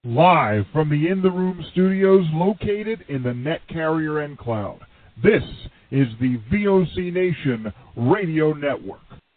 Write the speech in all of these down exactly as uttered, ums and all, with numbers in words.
Live from the In the Room studios located in the Net Carrier and Cloud, this is the V O C Nation Radio Network.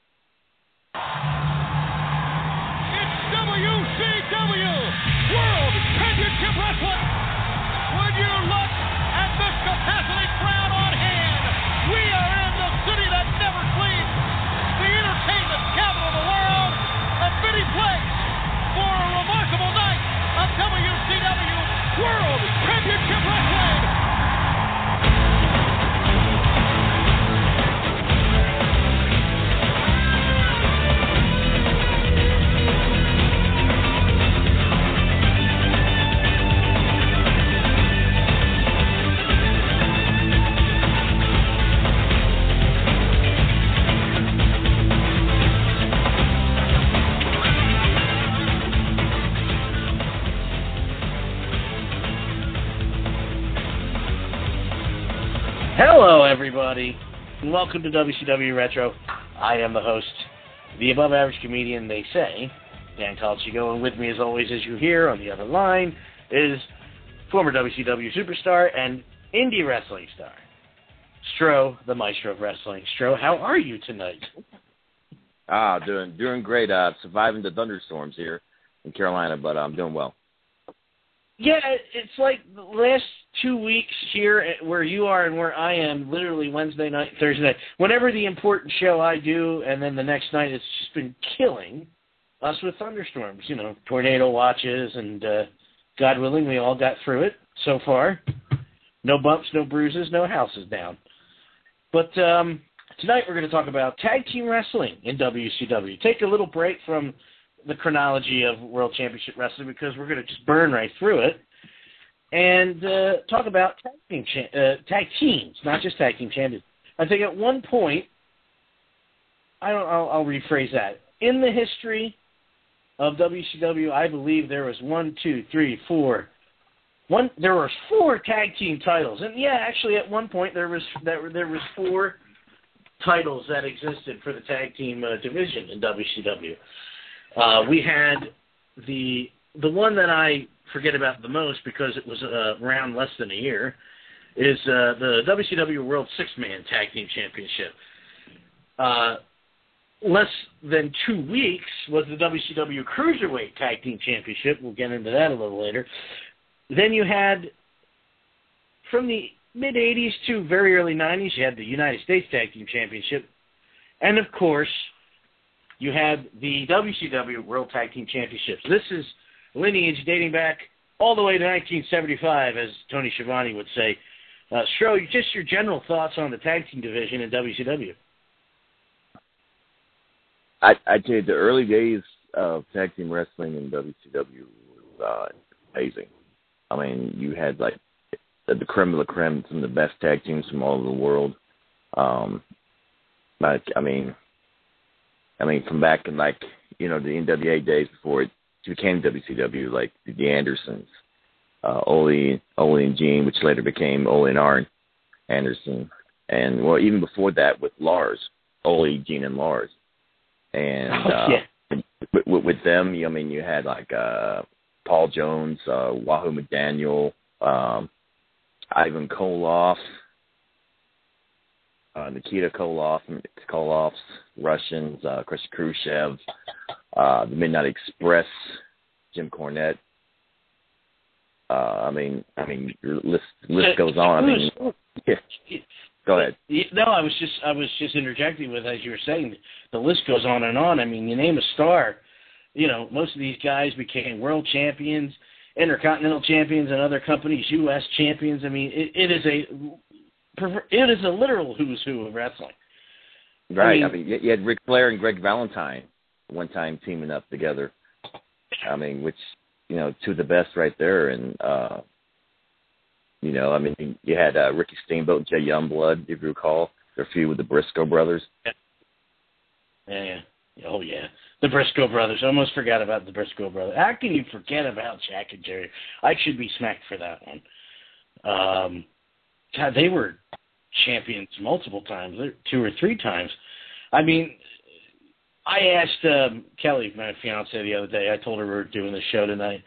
It's W C W World Championship Wrestling. Would you look at this capacity crowd on hand? We are in the city that never sleeps, the entertainment capital of the world, a fitting place for a remarkable night of W C W World Championship Wrestling. Hello, everybody, and welcome to W C W Retro. I am the host, the above-average comedian, they say, Dan Calcigo, and with me, as always, as you hear on the other line, is former W C W superstar and indie wrestling star, Stro, the maestro of wrestling. Stro, how are you tonight? Ah, doing doing great. Uh, surviving the thunderstorms here in Carolina, but I'm doing well. Yeah, it's like the last two weeks here where you are and where I am, literally Wednesday night, Thursday night. Whenever the important show I do, and then the next night, it's just been killing us with thunderstorms, you know, tornado watches, and uh, God willing, we all got through it so far. No bumps, no bruises, no houses down. But um, tonight we're going to talk about tag team wrestling in W C W. Take a little break from the chronology of World Championship Wrestling because we're going to just burn right through it and uh, talk about tag team cha- uh, tag teams, not just tag team champions. I think at one point, I don't. I'll, I'll rephrase that. In the history of W C W, I believe there was one, two, three, four. One. There were four tag team titles, and yeah, actually, at one point there was there, there was four titles that existed for the tag team uh, division in W C W. Uh, we had the the one that I forget about the most because it was uh, around less than a year is uh, the W C W World Six-Man Tag Team Championship. Uh, less than two weeks was the W C W Cruiserweight Tag Team Championship. We'll get into that a little later. Then you had, from the mid-eighties to very early nineties, you had the United States Tag Team Championship. And, of course, you had the W C W World Tag Team Championships. This is lineage dating back all the way to nineteen seventy-five, as Tony Schiavone would say. Uh, Stro, just your general thoughts on the tag team division in W C W. I, I'd say the early days of tag team wrestling in W C W was uh, amazing. I mean, you had, like, the, the creme de la creme, some of the best tag teams from all over the world. Um, but, I mean... I mean, from back in, like, you know, the N W A days before it became W C W, like the Andersons, uh, Ole, Ole and Gene, which later became Ole and Arn Anderson. And, well, even before that with Lars, Ole, Gene, and Lars. And oh, uh, yeah. with, with, with them, I mean, you had, like, uh, Paul Jones, uh, Wahoo McDaniel, um, Ivan Koloff, Uh, Nikita Koloff, Koloff's Russians, uh, Chris Khrushchev, uh, the Midnight Express, Jim Cornette. Uh, I mean, I mean, your list list goes on. I mean, yeah. Go ahead. No, I was just I was just interjecting with, as you were saying, the list goes on and on. I mean, you name a star, you know, most of these guys became world champions, intercontinental champions, and other companies, U S champions. I mean, it, it is a It is a literal who's who of wrestling. Right. I mean, I mean, you had Ric Flair and Greg Valentine one time teaming up together. I mean, which, you know, two of the best right there. And, uh, you know, I mean, you had uh, Ricky Steamboat and Jay Youngblood, if you recall, their feud with the Briscoe brothers. Yeah. yeah, yeah. Oh, yeah. The Briscoe brothers. I almost forgot about the Briscoe brothers. How can you forget about Jack and Jerry? I should be smacked for that one. Um, God, they were champions multiple times, two or three times. I mean, I asked um, Kelly, my fiance, the other day. I told her we were doing the show tonight. I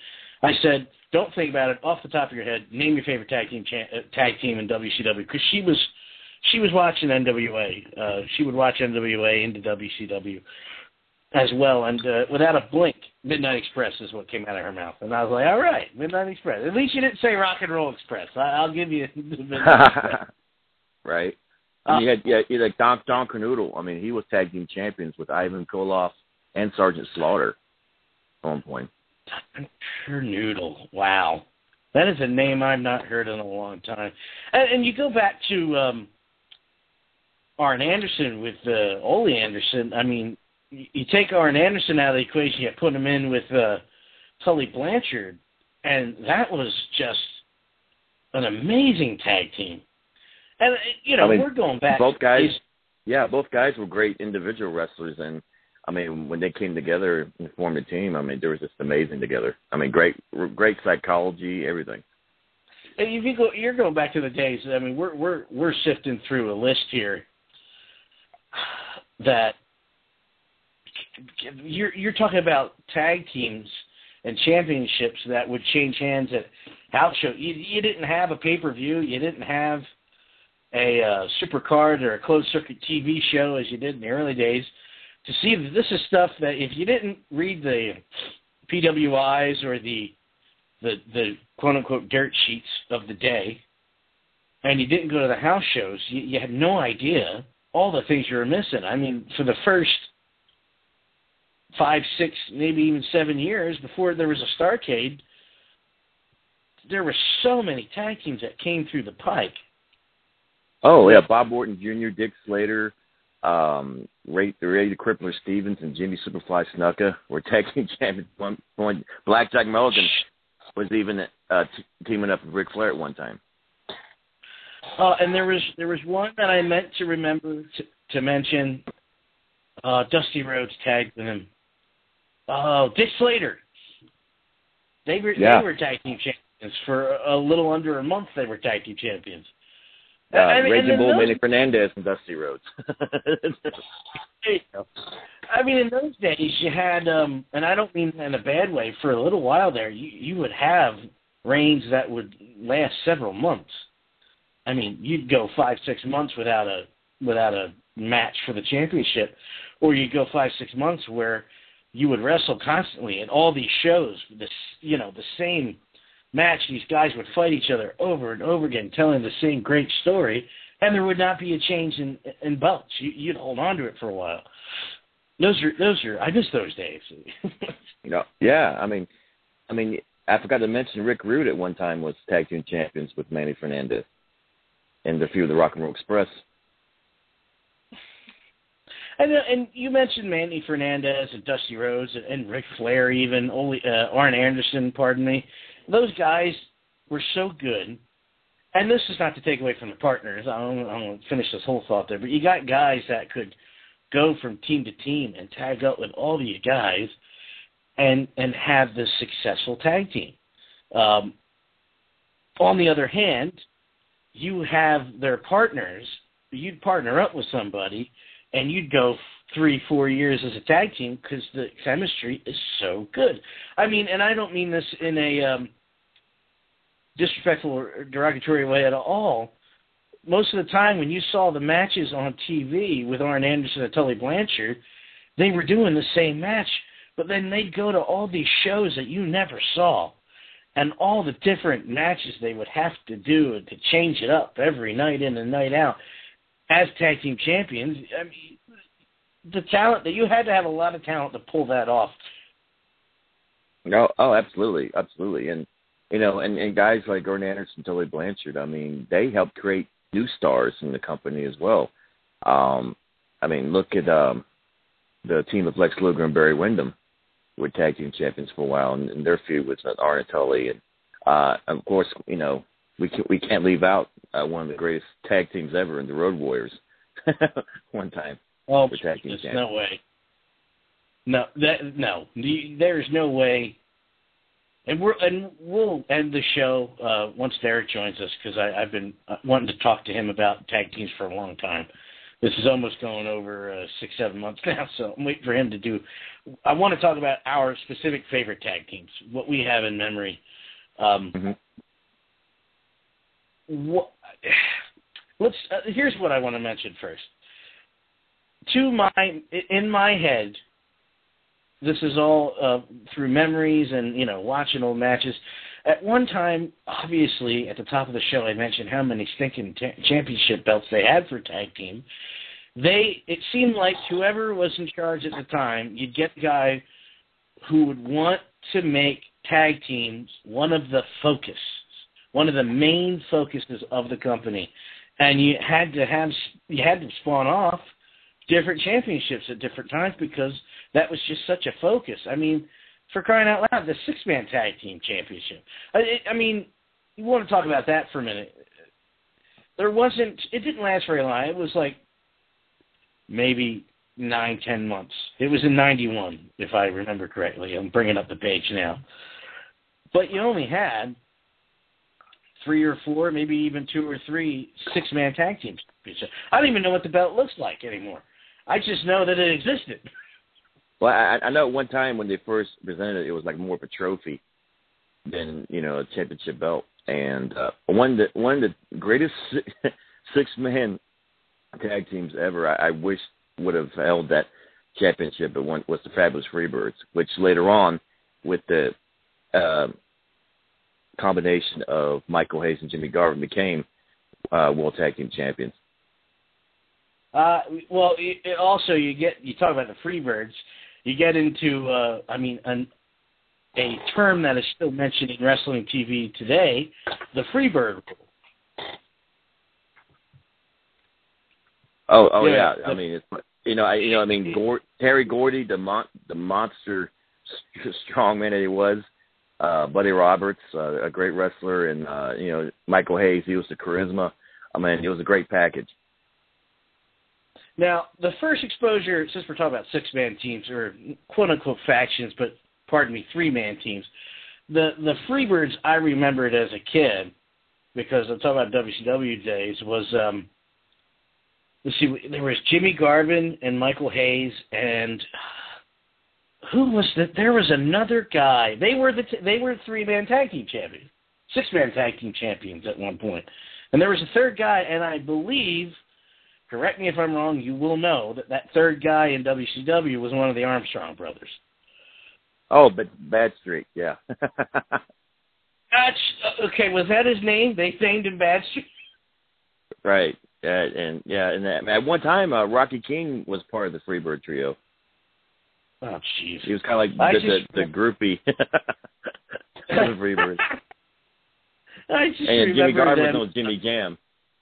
I said, don't think about it. Off the top of your head, name your favorite tag team cha- uh, tag team in W C W, because she was she was watching N W A. Uh, she would watch N W A into W C W as well, and uh, without a blink, Midnight Express is what came out of her mouth. And I was like, all right, Midnight Express. At least you didn't say Rock and Roll Express. I- I'll give you Midnight Express. Right. I mean, you had, you had, you had like Don, Don Cornudle. I mean, he was tag team champions with Ivan Koloff and Sergeant Slaughter at one point. Don Cornudle. Wow. That is a name I've not heard in a long time. And, and you go back to um, Arn Anderson with uh, Ole Anderson. I mean, you, you take Arn Anderson out of the equation, you put him in with uh, Tully Blanchard, and that was just an amazing tag team. And, you know, I mean, we're going back. Both guys, yeah, both guys were great individual wrestlers. And, I mean, when they came together and formed a team, I mean, they were just amazing together. I mean, great great psychology, everything. And if you go, you're going back to the days, I mean, we're, we're, we're sifting through a list here that you're, you're talking about tag teams and championships that would change hands at house show. You, you didn't have a pay-per-view. You didn't have a uh, supercard or a closed-circuit T V show as you did in the early days, to see that this is stuff that if you didn't read the P W Is or the the, the quote-unquote dirt sheets of the day, and you didn't go to the house shows, you, you had no idea all the things you were missing. I mean, for the first five, six, maybe even seven years before there was a Starrcade, there were so many tag teams that came through the pike. Oh, yeah, Bob Orton Junior, Dick Slater, um, Ray, Ray the Crippler Stevens, and Jimmy Superfly Snuka were tag team champions at one point. Blackjack Mulligan was even uh, t- teaming up with Ric Flair at one time. Uh, and there was there was one that I meant to remember to, to mention. Uh, Dusty Rhodes tagged with him. Oh, Dick Slater. They were yeah. they were tag team champions for a little under a month. They were tag team champions. Uh, I mean, Raging Bull, those, Manny Fernandez, and Dusty Rhodes. I mean, in those days, you had, um, and I don't mean in a bad way, for a little while there, you, you would have reigns that would last several months. I mean, you'd go five, six months without a without a match for the championship, or you'd go five, six months where you would wrestle constantly at all these shows, this, you know, the same match. These guys would fight each other over and over again, telling the same great story, and there would not be a change in in belts. You, you'd hold on to it for a while. Those are those are. I miss those days. you know, yeah. I mean, I mean, I forgot to mention Rick Rude at one time was tag team champions with Manny Fernandez and a few of the Rock and Roll Express. And, uh, and you mentioned Manny Fernandez and Dusty Rhodes and, and Ric Flair, even Ole, uh, Arn Anderson. Pardon me. Those guys were so good. And this is not to take away from the partners. I don't, I don't want to finish this whole thought there. But you got guys that could go from team to team and tag up with all these guys and and have this successful tag team. Um, on the other hand, you have their partners. You'd partner up with somebody, and you'd go three, four years as a tag team because the chemistry is so good. I mean, and I don't mean this in a um, disrespectful or derogatory way at all. Most of the time when you saw the matches on T V with Arn Anderson and Tully Blanchard, they were doing the same match, but then they'd go to all these shows that you never saw, and all the different matches they would have to do to change it up every night in and night out. As tag team champions, I mean, the talent that you had to have a lot of talent to pull that off. No, oh, absolutely, absolutely, and you know, and, and guys like Arn Anderson, Tully Blanchard, I mean, they helped create new stars in the company as well. Um, I mean, look at um, the team of Lex Luger and Barry Windham, who were tag team champions for a while, and, and their feud with Arn and Tully, and uh, of course, you know, we can, we can't leave out uh, one of the greatest tag teams ever in the Road Warriors. One time, oh, tag team there's champions. no way. No, that no, there's no way. And we're and we'll end the show uh, once Derek joins us because I've been wanting to talk to him about tag teams for a long time. This is almost going over uh, six, seven months now, so I'm waiting for him to do. I want to talk about our specific favorite tag teams, what we have in memory. Um, mm-hmm. what, let's. Uh, here's what I want to mention first. To my, in my head, this is all uh, through memories and you know watching old matches. At one time, obviously, at the top of the show, I mentioned how many stinking t- championship belts they had for tag team. They, it seemed like whoever was in charge at the time, you'd get the guy who would want to make tag teams one of the focus, one of the main focuses of the company, and you had to have, you had to spawn off different championships at different times because that was just such a focus. I mean. For crying out loud, the six-man tag team championship. I, I mean, you want to talk about that for a minute. There wasn't, it didn't last very long. It was like maybe nine, ten months. It was in ninety-one, if I remember correctly. I'm bringing up the page now. But you only had three or four, maybe even two or three six-man tag teams. I don't even know what the belt looks like anymore. I just know that it existed. Well, I, I know at one time when they first presented it, it was like more of a trophy than, you know, a championship belt. And uh, one, of the, one of the greatest six-man tag teams ever, I, I wish would have held that championship at one, was the Fabulous Freebirds, which later on, with the uh, combination of Michael Hayes and Jimmy Garvin, became uh, World Tag Team Champions. Uh, well, it, it also, you get, you talk about the Freebirds, you get into, uh, I mean, an, a term that is still mentioned in wrestling T V today, the Freebird rule. Oh, oh yeah. yeah. I mean, it's, you know, I, you know, I mean, Gord, Terry Gordy, the mon- the monster strongman that he was, uh, Buddy Roberts, uh, a great wrestler, and uh, you know, Michael Hayes, he was the charisma. I mean, it was a great package. Now, the first exposure, since we're talking about six-man teams, or quote-unquote factions, but pardon me, three-man teams, the, the Freebirds I remembered as a kid, because I'm talking about W C W days, was, um, let's see, there was Jimmy Garvin and Michael Hayes, and who was that? There was another guy. They were the t- they were three-man tag team champions, six-man tag team champions at one point. And there was a third guy, and I believe... Correct me if I'm wrong, you will know that that third guy in W C W was one of the Armstrong brothers. Oh, but Bad Streak, yeah. That's, okay, was that his name? They named him Bad Streak? Right. Yeah, and yeah, and that, at one time, uh, Rocky King was part of the Freebird trio. Oh, jeez. He was kind of like the, just, the, the groupie of the Freebirds. I just and Jimmy Garvin them. was Jimmy Jam.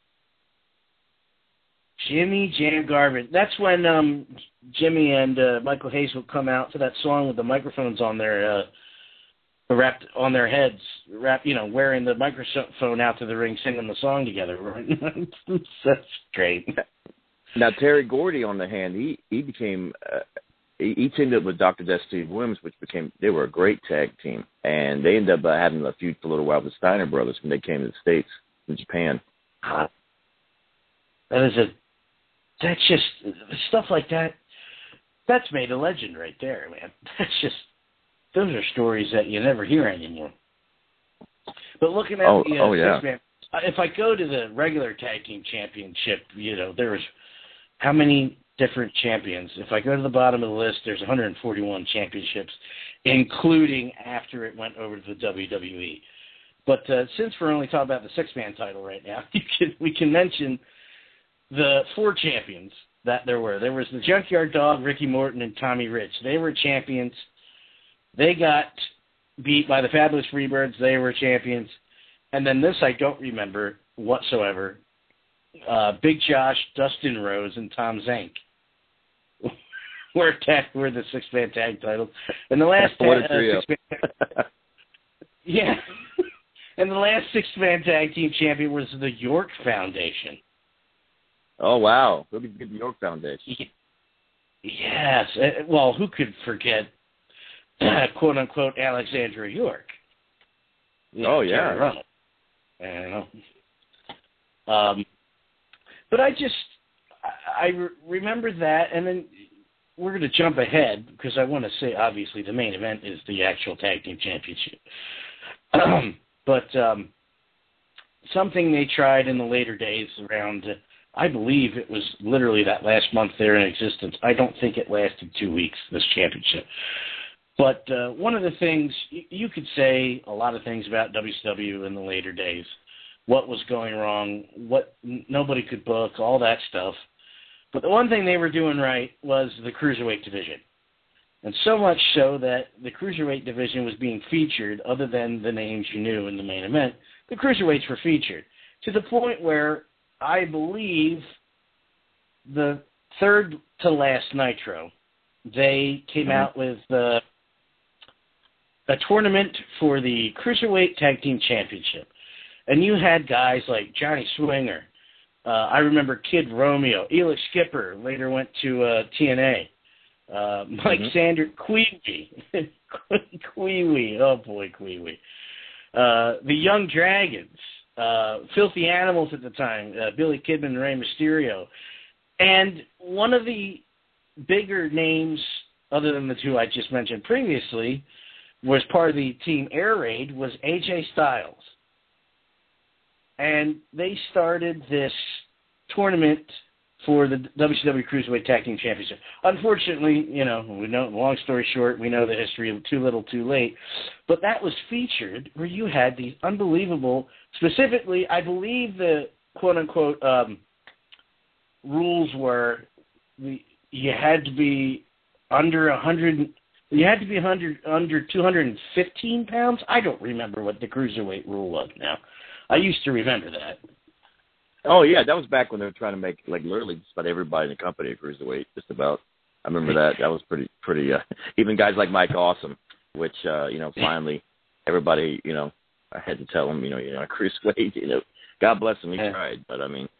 Jimmy Jam Garvin. That's when um, Jimmy and uh, Michael Hayes would come out to that song with the microphones on their uh, wrapped on their heads, wrapped, you know, wearing the microphone out to the ring, singing the song together. That's great. Now Terry Gordy, on the hand, he he became uh, he, he teamed up with Doctor Death Steve Williams, which became they were a great tag team, and they ended up uh, having a feud for a little while with the Steiner brothers when they came to the States from Japan. Uh, that is a that's just stuff like that. That's made a legend right there, man. That's just those are stories that you never hear anymore. But looking at oh, the uh, oh, yeah. six-man, if I go to the regular tag team championship, you know, there's how many different champions? If I go to the bottom of the list, there's one hundred forty-one championships, including after it went over to the W W E. But uh, since we're only talking about the six-man title right now, you can, we can mention the four champions that there were. There was the Junkyard Dog, Ricky Morton, and Tommy Rich. They were champions. They got beat by the Fabulous Freebirds. They were champions. And then this I don't remember whatsoever. Uh, Big Josh, Dustin Rose, and Tom Zank were, tag, were the six-man tag titles. And the last what a uh, trio. six-man, yeah. And the last six-man tag team champion was the York Foundation. Oh, wow. Look at the York Foundation. Yes. Uh, well, who could forget, uh, quote-unquote, Alexandra York? You know, oh, yeah. I don't know. Um, but I just, I re- remember that, and then we're going to jump ahead because I want to say, obviously, the main event is the actual tag team championship. but um, something they tried in the later days around, uh, I believe it was literally that last month they're in existence. I don't think it lasted two weeks, this championship. But uh, one of the things, you could say a lot of things about W C W in the later days, what was going wrong, what nobody could book, all that stuff. But the one thing they were doing right was the Cruiserweight division. And so much so that the Cruiserweight division was being featured, other than the names you knew in the main event, the Cruiserweights were featured, to the point where I believe the third to last Nitro, they came mm-hmm. out with uh, a tournament for the Cruiserweight Tag Team Championship. And you had guys like Johnny Swinger. Uh, I remember Kid Romeo. Elix Skipper later went to uh, T N A. Uh, Mike mm-hmm. Sander, Kwee-Wee. Kwee-Wee. Oh, boy, Kwee-Wee. Uh, the Young Dragons. Uh, Filthy Animals at the time. Uh, Billy Kidman and Rey Mysterio. And one of the bigger names, other than the two I just mentioned previously, was part of the Team Air Raid, was A J Styles. And they started this tournament for the W C W Cruiserweight Tag Team Championship. Unfortunately, you know, we know, long story short, we know the history of Too Little, Too Late. But that was featured where you had these unbelievable, specifically, I believe the quote-unquote um, rules were the, you had to be under one hundred, you had to be one hundred, under two hundred fifteen pounds. I don't remember what the Cruiserweight rule was now. I used to remember that. Oh, yeah, that was back when they were trying to make, like, literally just about everybody in the company a cruiserweight, just about. I remember that. That was pretty, pretty, uh, even guys like Mike Awesome, which, uh, you know, finally everybody, you know, I had to tell him, you know, you're not a cruiserweight, you know. God bless him, he yeah. tried, but, I mean.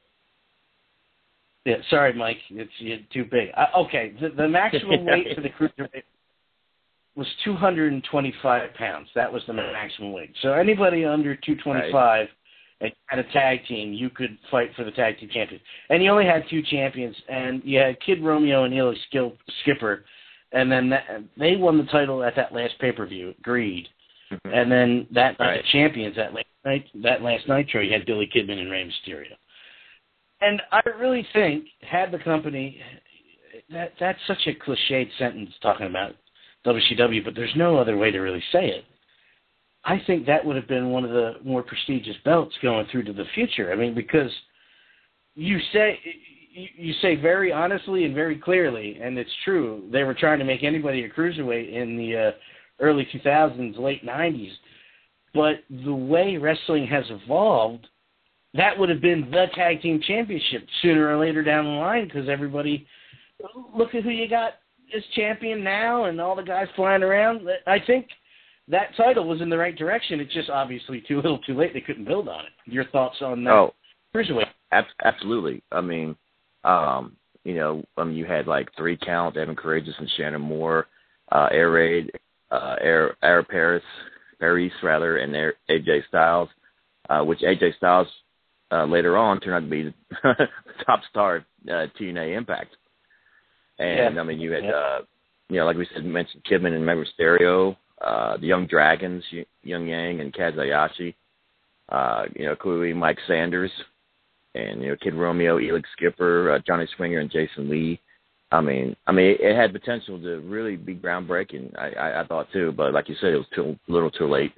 Yeah, sorry, Mike, it's you're too big. Uh, okay, the, the maximum weight for the cruiserweight was two hundred twenty-five pounds. That was the maximum weight. So anybody under two twenty-five right. and had a tag team, you could fight for the tag team champion. And you only had two champions, and you had Kid Romeo and Elix Skipper, and then that, they won the title at that last pay-per-view, Greed. Mm-hmm. And then that night, right. the champions that last night, that last Nitro, you had Billy Kidman and Rey Mysterio. And I really think, had the company, that that's such a cliched sentence talking about W C W, but there's no other way to really say it. I think that would have been one of the more prestigious belts going through to the future. I mean, because you say you say very honestly and very clearly, and it's true, they were trying to make anybody a cruiserweight in the uh, early two thousands, late nineties. But the way wrestling has evolved, that would have been the tag team championship sooner or later down the line, because everybody, look at who you got as champion now and all the guys flying around. I think that title was in the right direction. It's just obviously too little too late. They couldn't build on it. Your thoughts on that? Oh, cruiserweight? Ab- absolutely. I mean, um, you know, I mean, you had like Three Count, Evan Courageous and Shannon Moore, uh, Air Raid, uh, Air, Air Paris, Paris rather, and Air, A J Styles, uh, which A J Styles uh, later on turned out to be the top star at uh, T N A Impact. And, yeah. I mean, you had, yeah. uh, you know, like we said, mentioned Kidman and Rey Mysterio, uh, the Young Dragons, Young Yang and Kaz Hayashi, uh, you know, Kwee-Wee, Mike Sanders, and, you know, Kid Romeo, Elix Skipper, uh, Johnny Swinger, and Jason Lee. I mean, I mean, it had potential to really be groundbreaking, I, I, I thought, too. But like you said, it was too a little too late.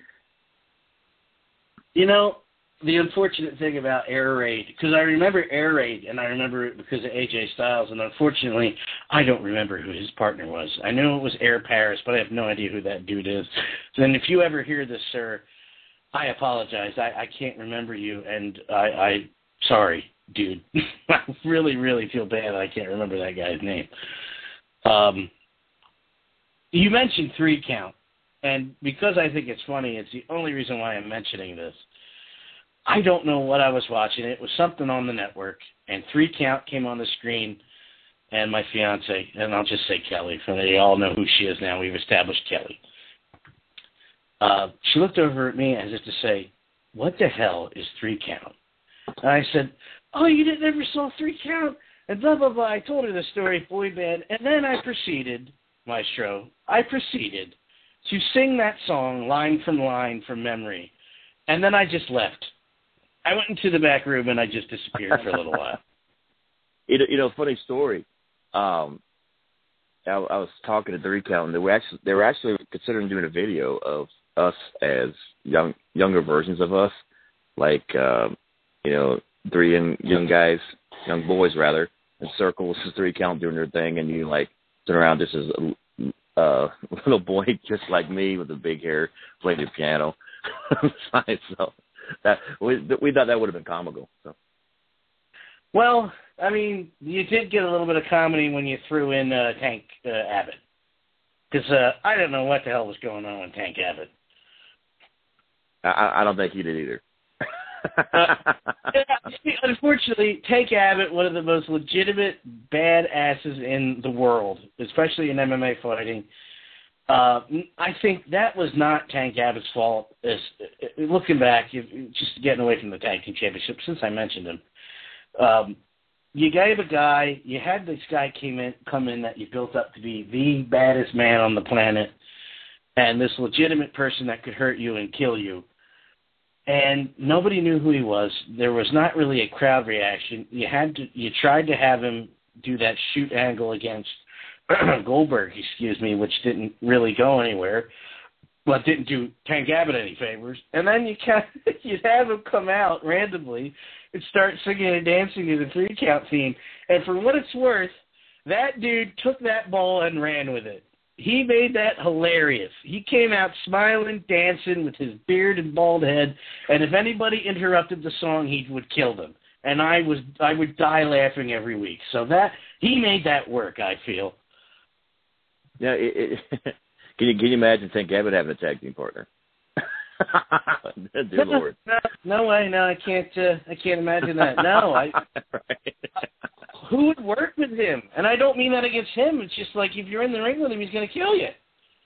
You know, the unfortunate thing about Air Raid, because I remember Air Raid, and I remember it because of A J Styles, and unfortunately, I don't remember who his partner was. I know it was Air Paris, but I have no idea who that dude is. So then if you ever hear this, sir, I apologize. I, I can't remember you, and I, I sorry, dude. I really, really feel bad I can't remember that guy's name. Um, you mentioned Three Count, and because I think it's funny, it's the only reason why I'm mentioning this. I don't know what I was watching. It was something on the network, and Three Count came on the screen, and my fiance, and I'll just say Kelly, for they all know who she is now. We've established Kelly. Uh, she looked over at me as if to say, "What the hell is Three Count?" And I said, "Oh, you didn't ever saw Three Count? and blah, blah, blah. I told her the story, boy band, and then I proceeded, Maestro, I proceeded to sing that song line from line from memory, and then I just left. I went into the back room, and I just disappeared for a little while. You know, you know, funny story. Um, I, I was talking to Three Count, and they were actually they were actually considering doing a video of us as young younger versions of us, like uh, you know, three young, young guys, young boys rather, in circles, Three Count doing their thing, and you like turn around just as a uh, little boy, just like me with the big hair, playing the piano. So that we we thought that would have been comical. So. Well, I mean, you did get a little bit of comedy when you threw in uh, Tank uh, Abbott. Because uh, I don't know what the hell was going on with Tank Abbott. I, I don't think he did either. uh, unfortunately, Tank Abbott, one of the most legitimate badasses in the world, especially in M M A fighting. Uh, I think that was not Tank Abbott's fault. As, uh, looking back, just getting away from the Tag Team Championship, since I mentioned him. Um, you gave a guy, you had this guy came in, come in that you built up to be the baddest man on the planet, and this legitimate person that could hurt you and kill you. And nobody knew who he was. There was not really a crowd reaction. You had to, you tried to have him do that shoot angle against Goldberg, excuse me, which didn't really go anywhere, but didn't do Tank Abbott any favors. And then you kind of, you'd have him come out randomly and start singing and dancing to the three count theme. And for what it's worth, that dude took that ball and ran with it. He made that hilarious. He came out smiling, dancing with his beard and bald head, and if anybody interrupted the song, he would kill them. And I was I would die laughing every week. So that he made that work, I feel. Yeah, it, it, can you can you imagine Tank Abbott having a tag team partner? Dear Lord. No, no way, no, I can't. Uh, I can't imagine that. No, I. Right. Who would work with him? And I don't mean that against him. It's just like if you're in the ring with him, he's going to kill you.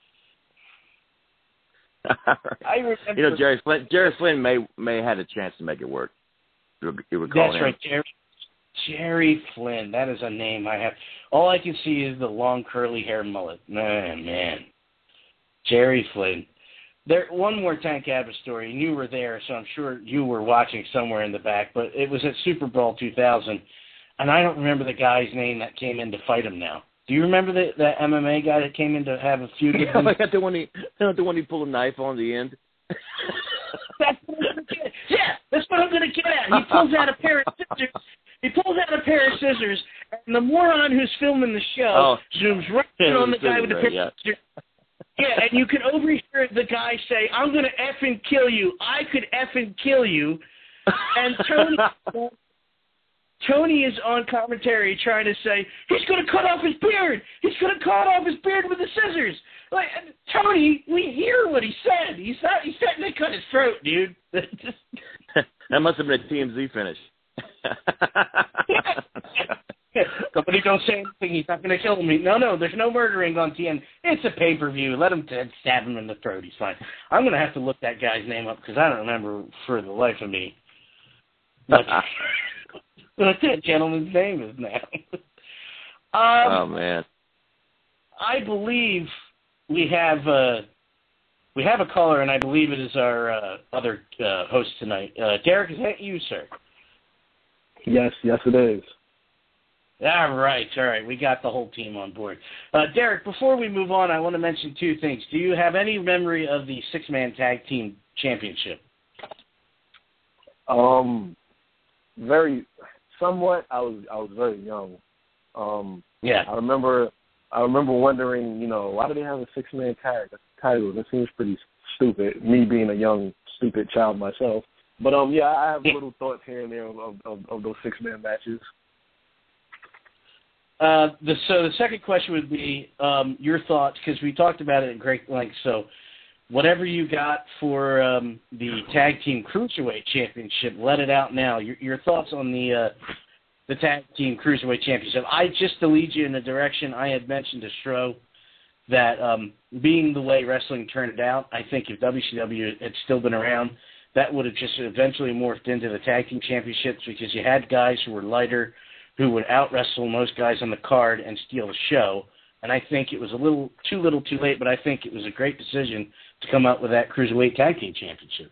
I remember. You know, Jerry Flynn. Jerry Flynn may may have had a chance to make it work. You, you recall That's him? right, Jerry. Jerry Flynn. That is a name I have. All I can see is the long curly hair mullet. Man, man. Jerry Flynn. There, one more Tank Abbott story, and you were there, so I'm sure you were watching somewhere in the back, but it was at Super Bowl two thousand, and I don't remember the guy's name that came in to fight him now. Do you remember the, the M M A guy that came in to have a feud with him? I got the one he, the one he pulled a knife on the end. That's what I'm gonna get. Yeah, that's what I'm going to get at. He pulls out a pair of scissors. He pulls out a pair of scissors, and the moron who's filming the show oh. zooms right in on the guy with the right, pair yeah. of scissors. Yeah, and you can overhear the guy say, I'm going to effing kill you. I could effing kill you. And Tony Tony is on commentary trying to say, he's going to cut off his beard. He's going to cut off his beard with the scissors. Like, Tony, we hear what he said. He's not, he's not going to cut his throat, dude. That must have been a T M Z finish. Somebody don't say anything. He's not going to kill me. No, no, there's no murdering on T N. It's a pay-per-view. Let him t- stab him in the throat. He's fine. I'm going to have to look that guy's name up because I don't remember for the life of me what, what that gentleman's name is now. um, oh, man. I believe we have uh, we have a caller, and I believe it is our uh, other uh, host tonight. Uh, Derek, is that you, sir? Yes, yes, it is. All right, all right. We got the whole team on board. Uh, Derek, before we move on, I want to mention two things. Do you have any memory of the six-man tag team championship? Um, very, somewhat. I was, I was very young. Um, yeah. I remember, I remember wondering, you know, why do they have a six-man tag title? That seems pretty stupid. Me being a young, stupid child myself. But um, yeah, I have yeah. little thoughts here and there of, of, of those six-man matches. Uh, the, so the second question would be um, your thoughts, because we talked about it at great length. So whatever you got for um, the Tag Team Cruiserweight Championship, let it out now. Your, your thoughts on the uh, the Tag Team Cruiserweight Championship. I, just to lead you in the direction I had mentioned to Stro, that um, being the way wrestling turned out, I think if W C W had still been around, that would have just eventually morphed into the Tag Team Championships because you had guys who were lighter, who would out-wrestle most guys on the card and steal the show. And I think it was a little too little too late, but I think it was a great decision to come up with that Cruiserweight Tag Team Championship.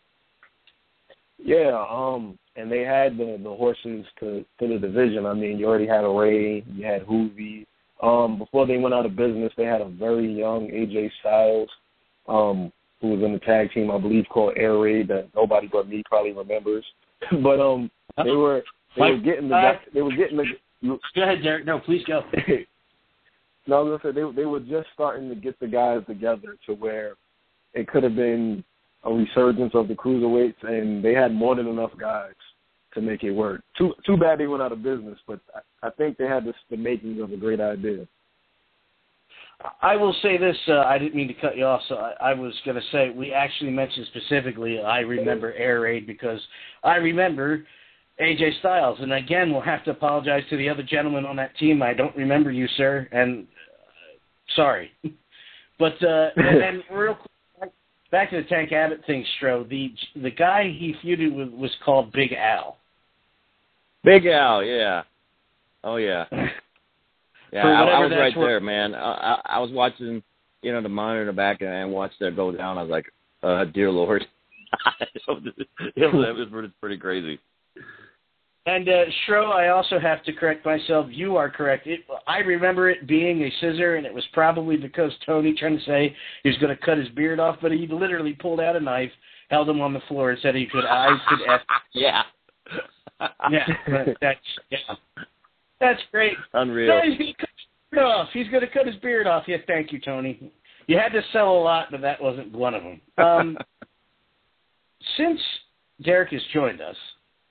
Yeah, um, and they had the, the horses to, to the division. I mean, you already had Ray, you had Hoovy. Um, before they went out of business, they had a very young A J Styles, um, who was in the tag team, I believe, called Air Raid that nobody but me probably remembers. but um, they were they Mike, were getting the uh, they were getting the. Go ahead, Derek. No, please go. No, I was gonna say they they were just starting to get the guys together to where it could have been a resurgence of the cruiserweights, and they had more than enough guys to make it work. Too too bad they went out of business, but I, I think they had this, the makings of a great idea. I will say this. Uh, I didn't mean to cut you off, so I, I was going to say we actually mentioned specifically I remember Air Raid because I remember A J Styles. And, again, we'll have to apologize to the other gentleman on that team. I don't remember you, sir, and uh, sorry. But uh, and then real quick, back to the Tank Abbott thing, Stro. The, the guy he feuded with was called Big Al. Big Al, yeah. Oh, yeah. Yeah, I, I was right there, man. I, I, I was watching, you know, the monitor in the back and, and watched that go down. I was like, uh, dear Lord. it was, it was pretty, pretty crazy. And, uh, Stro, I also have to correct myself. You are correct. It, I remember it being a scissor, and it was probably because Tony trying to say he was going to cut his beard off, but he literally pulled out a knife, held him on the floor, and said he could I could F. Yeah. yeah, that's, yeah. That's great. Unreal. He's going to cut his beard off. He's going to cut his beard off. Yes, thank you, Tony. You had to sell a lot, but that wasn't one of them. Um, since Derek has joined us,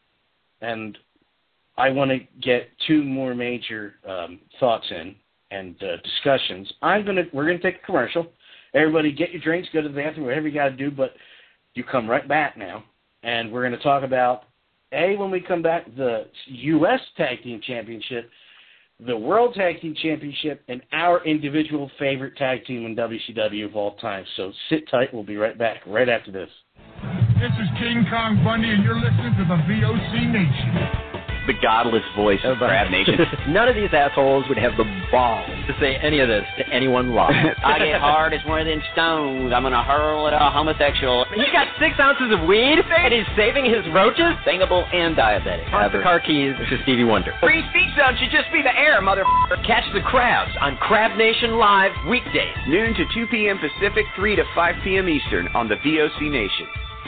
and I want to get two more major um, thoughts in and uh, discussions, I'm gonna we're gonna take a commercial. Everybody, get your drinks, go to the bathroom, whatever you got to do, but you come right back now, and we're going to talk about. A, when we come back, the U S Tag Team Championship, the World Tag Team Championship, and our individual favorite tag team in W C W of all time. So sit tight. We'll be right back right after this. This is King Kong Bundy, and you're listening to the V O C Nation. The godless voice of Crab Nation. None of these assholes would have the balls to say any of this to anyone live. I get hard as one of them stones. I'm going to hurl at a homosexual. He's got six ounces of weed, and he's saving his roaches? Singable and diabetic. Park the car keys. This is Stevie Wonder. Free speech zone should just be the air, motherfucker. Catch the crabs on Crab Nation Live weekdays. Noon to two p.m. Pacific, three to five p.m. Eastern on the V O C Nation.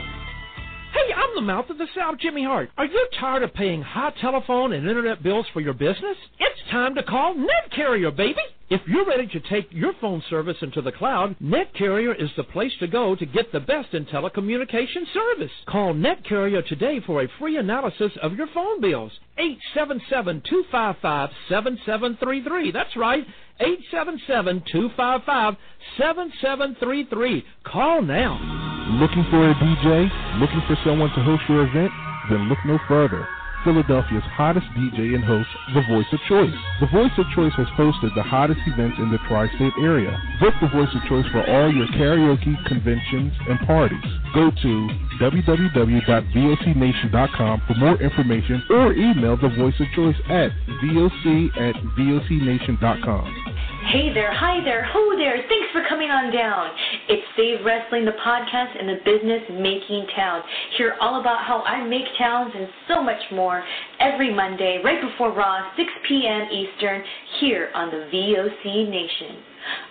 Hey, I'm the mouth of the South, Jimmy Hart. Are you tired of paying high telephone and internet bills for your business? It's time to call NetCarrier, baby. If you're ready to take your phone service into the cloud, NetCarrier is the place to go to get the best in telecommunication service. Call NetCarrier today for a free analysis of your phone bills. eight seven seven, two five five, seven seven three three. That's right, eight seven seven, two five five, seven seven three three. Call now. Looking for a D J? Looking for someone to host your event? Then look no further. Philadelphia's hottest D J and host, The Voice of Choice. The Voice of Choice has hosted the hottest events in the tri-state area. Book The Voice of Choice for all your karaoke, conventions, and parties. Go to w w w dot v o c nation dot com for more information or email The Voice of Choice at voc at v o c nation dot com. Hey there, hi there, ho there, thanks for coming on down. It's Save Wrestling, the podcast in the business making town. Hear all about how I make towns and so much more every Monday, right before Raw, six p.m. Eastern, here on the V O C Nation.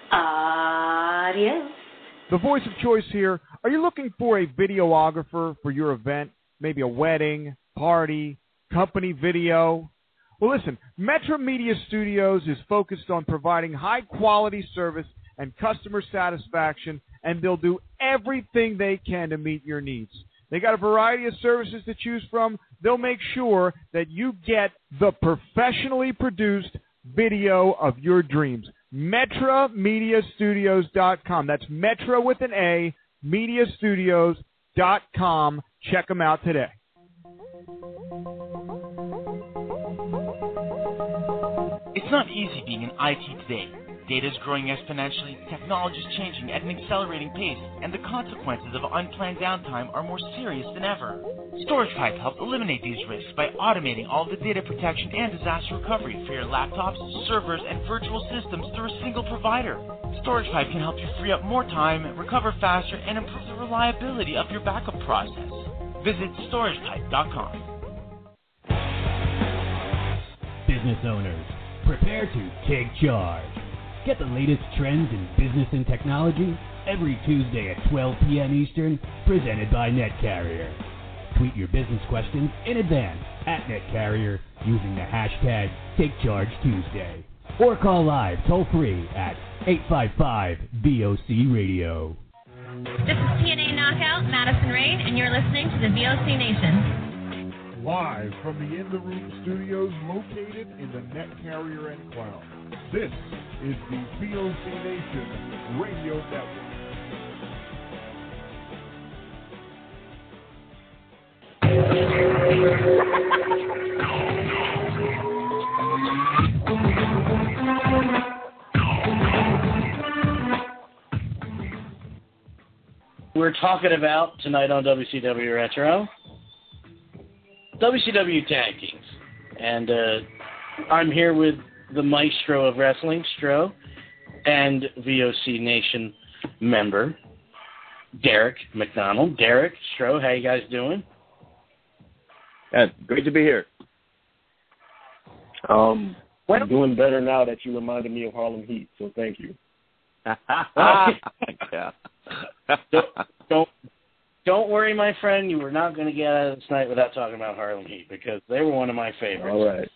Adios. The Voice of Choice here. Are you looking for a videographer for your event? Maybe a wedding, party, company video? Well, listen, Metro Media Studios is focused on providing high-quality service and customer satisfaction, and they'll do everything they can to meet your needs. They got a variety of services to choose from. They'll make sure that you get the professionally produced video of your dreams. Metro Media Studios dot com. That's Metro with an A, Media Studios dot com. Check them out today. It's not easy being in I T today. Data is growing exponentially, technology is changing at an accelerating pace, and the consequences of unplanned downtime are more serious than ever. StoragePipe helps eliminate these risks by automating all of the data protection and disaster recovery for your laptops, servers, and virtual systems through a single provider. StoragePipe can help you free up more time, recover faster, and improve the reliability of your backup process. Visit storage pipe dot com. Business owners, prepare to take charge. Get the latest trends in business and technology every Tuesday at twelve p.m. Eastern, presented by NetCarrier. Tweet your business questions in advance at NetCarrier using the hashtag TakeChargeTuesday. Or call live toll-free at eight five five V O C Radio. This is T N A Knockout, Madison Rain, and you're listening to the V O C Nation. Live from the In the Room studios located in the NetCarrier Enclave. This is the V O C Nation Radio Network. We're talking about tonight on W C W Retro W C W Tag Teams. And uh, I'm here with the maestro of wrestling, Stro, and V O C Nation member, Derek McDonald. Derek, Stro, how you guys doing? Yeah, great to be here. Um, I'm doing better now that you reminded me of Harlem Heat, so thank you. yeah. don't, don't don't worry, my friend. You were not going to get out of this night without talking about Harlem Heat because they were one of my favorites. All right.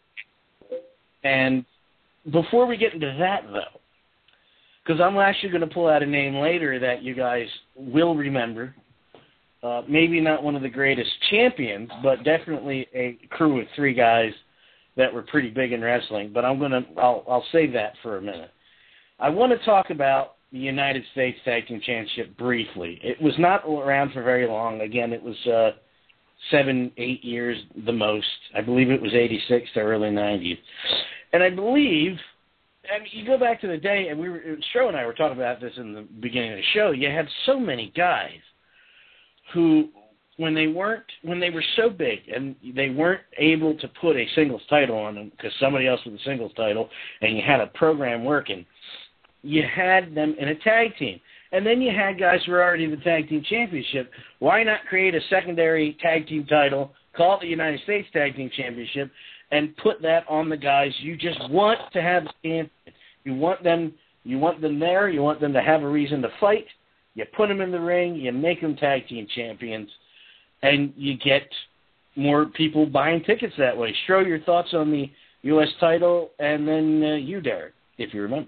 And before we get into that, though, because I'm actually going to pull out a name later that you guys will remember. Uh, maybe not one of the greatest champions, but definitely a crew of three guys that were pretty big in wrestling. But I'm gonna I'll I'll save that for a minute. I want to talk about the United States Tag Team Championship briefly. It was not around for very long. Again, it was uh, seven, eight years the most. I believe it was eighty-six to early nineties. And I believe, I mean, you go back to the day, and we were, Stro and I were talking about this in the beginning of the show, you had so many guys who, when they weren't, when they were so big and they weren't able to put a singles title on them because somebody else with a singles title and you had a program working, you had them in a tag team. And then you had guys who were already in the tag team championship. Why not create a secondary tag team title, call it the United States Tag Team Championship, and put that on the guys you just want to have champion. You want them, you want them there. You want them to have a reason to fight. You put them in the ring. You make them tag team champions, and you get more people buying tickets that way. Stro, your thoughts on the U S title, and then uh, you, Derek, if you remember.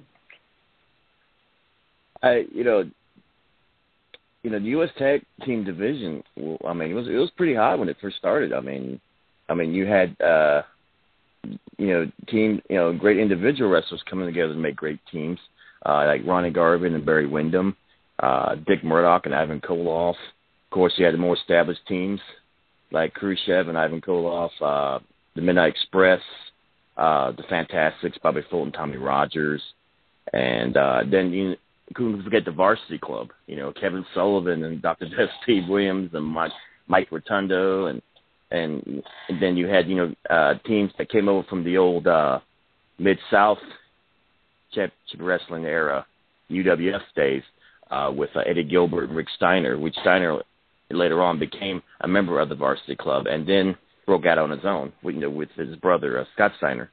I, you know, you know, the U S Tag Team division. Well, I mean, it was it was pretty high when it first started. I mean, I mean, you had, uh, you know, team, you know, great individual wrestlers coming together to make great teams, uh, like Ronnie Garvin and Barry Windham, uh, Dick Murdoch and Ivan Koloff. Of course, you had the more established teams like Khrushchev and Ivan Koloff, uh, the Midnight Express, uh, the Fantastics, Bobby Fulton, Tommy Rogers, and uh, then you. Couldn't forget the Varsity Club, you know, Kevin Sullivan and Doctor Death Steve Williams and Mike, Mike Rotundo, and, and and then you had, you know, uh, teams that came over from the old uh, Mid-South Championship Wrestling era, U W F days, uh, with uh, Eddie Gilbert and Rick Steiner, which Steiner later on became a member of the Varsity Club and then broke out on his own, you know, with his brother, uh, Scott Steiner.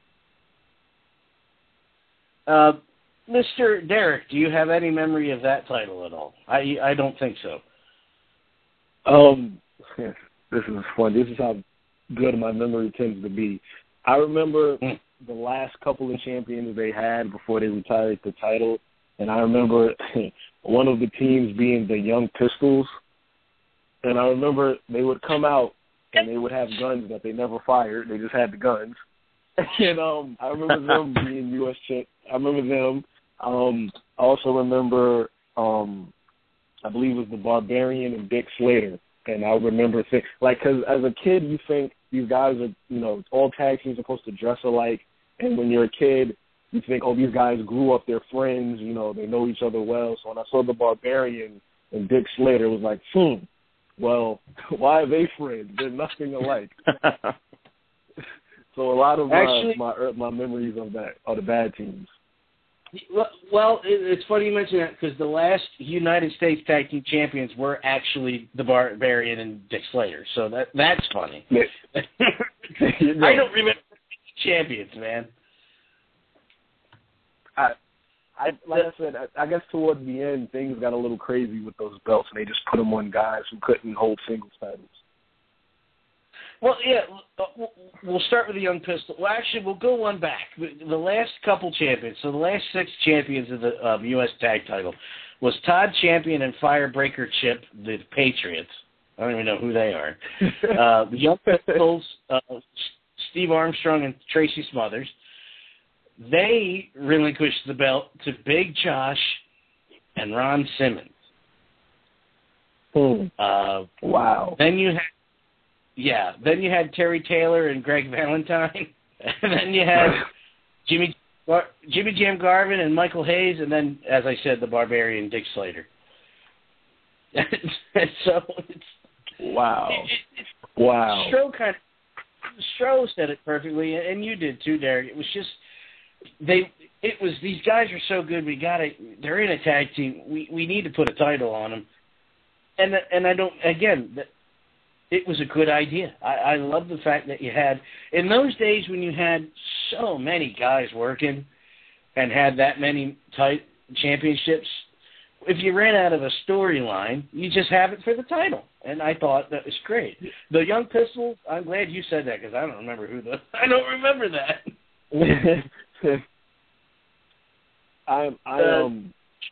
Uh Mister Derek, do you have any memory of that title at all? I I don't think so. Um, this is fun. This is how good my memory tends to be. I remember mm. the last couple of champions they had before they retired the title, and I remember one of the teams being the Young Pistols, and I remember they would come out and they would have guns that they never fired. They just had the guns. And um, I remember them being U S champ. I remember them. Um, I also remember, um, I believe it was the Barbarian and Dick Slater. And I remember, think, like, because as a kid, you think these guys are, you know, all tag teams are supposed to dress alike. And when you're a kid, you think, oh, these guys grew up, they're friends, you know, they know each other well. So when I saw the Barbarian and Dick Slater, it was like, hmm, well, why are they friends? They're nothing alike. So a lot of my, Actually, my my memories of that are the bad teams. Well, it's funny you mention that because the last United States Tag Team Champions were actually the Barbarian and Dick Slater. So that that's funny. Yeah. I don't remember champions, man. I, I like I said, I, I guess towards the end things got a little crazy with those belts, and they just put them on guys who couldn't hold singles titles. Well, yeah, we'll start with the Young Pistol. Well, actually, we'll go one back. The last couple champions, so the last six champions of the um, U S Tag title was Todd Champion and Firebreaker Chip, the Patriots. I don't even know who they are. uh, the Young Pistols, uh, Steve Armstrong and Tracy Smothers. They relinquished the belt to Big Josh and Ron Simmons. Hmm. Uh, wow. Then you had Yeah, then you had Terry Taylor and Greg Valentine, and then you had Jimmy Jimmy Jam Garvin and Michael Hayes, and then, as I said, the Barbarian Dick Slater. so it's wow, it, it, wow. Stro kind of Stro said it perfectly, and you did too, Derek. It was just they. It was these guys are so good. We got to. They're in a tag team. We we need to put a title on them, and and I don't again. It was a good idea. I, I love the fact that you had, in those days when you had so many guys working and had that many tight championships, if you ran out of a storyline, you just have it for the title. And I thought that was great. The Young Pistols, I'm glad you said that because I don't remember who the, I don't remember that. I, I, um,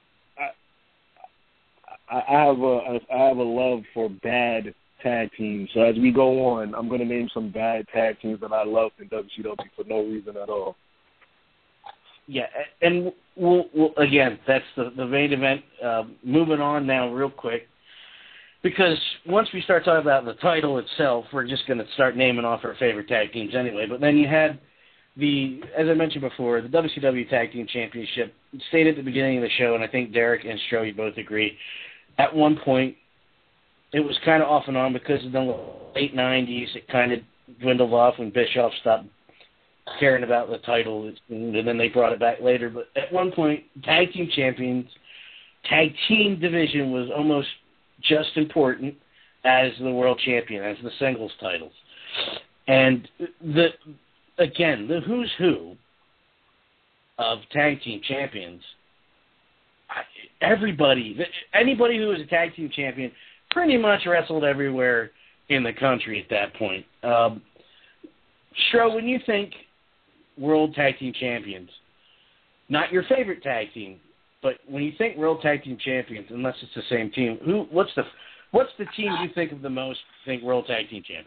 I, I have a, I have a love for bad tag teams. So as we go on, I'm going to name some bad tag teams that I loved in W C W for no reason at all. Yeah, and we'll, we'll again, that's the, the main event. Uh, moving on now real quick, because once we start talking about the title itself, we're just going to start naming off our favorite tag teams anyway. But then you had the, as I mentioned before, the W C W Tag Team Championship, stated at the beginning of the show, and I think Derek and Stro, you both agree, at one point, it was kind of off and on because in the late nineties, it kind of dwindled off when Bischoff stopped caring about the title, and then they brought it back later. But at one point, tag team champions, tag team division was almost just important as the world champion, as the singles titles. And the again, the who's who of tag team champions, everybody, anybody who was a tag team champion pretty much wrestled everywhere in the country at that point. Um, Stro, when you think World Tag Team Champions, not your favorite tag team, but when you think World Tag Team Champions, unless it's the same team, who? What's the what's the team you think of the most? Think World Tag Team Champions?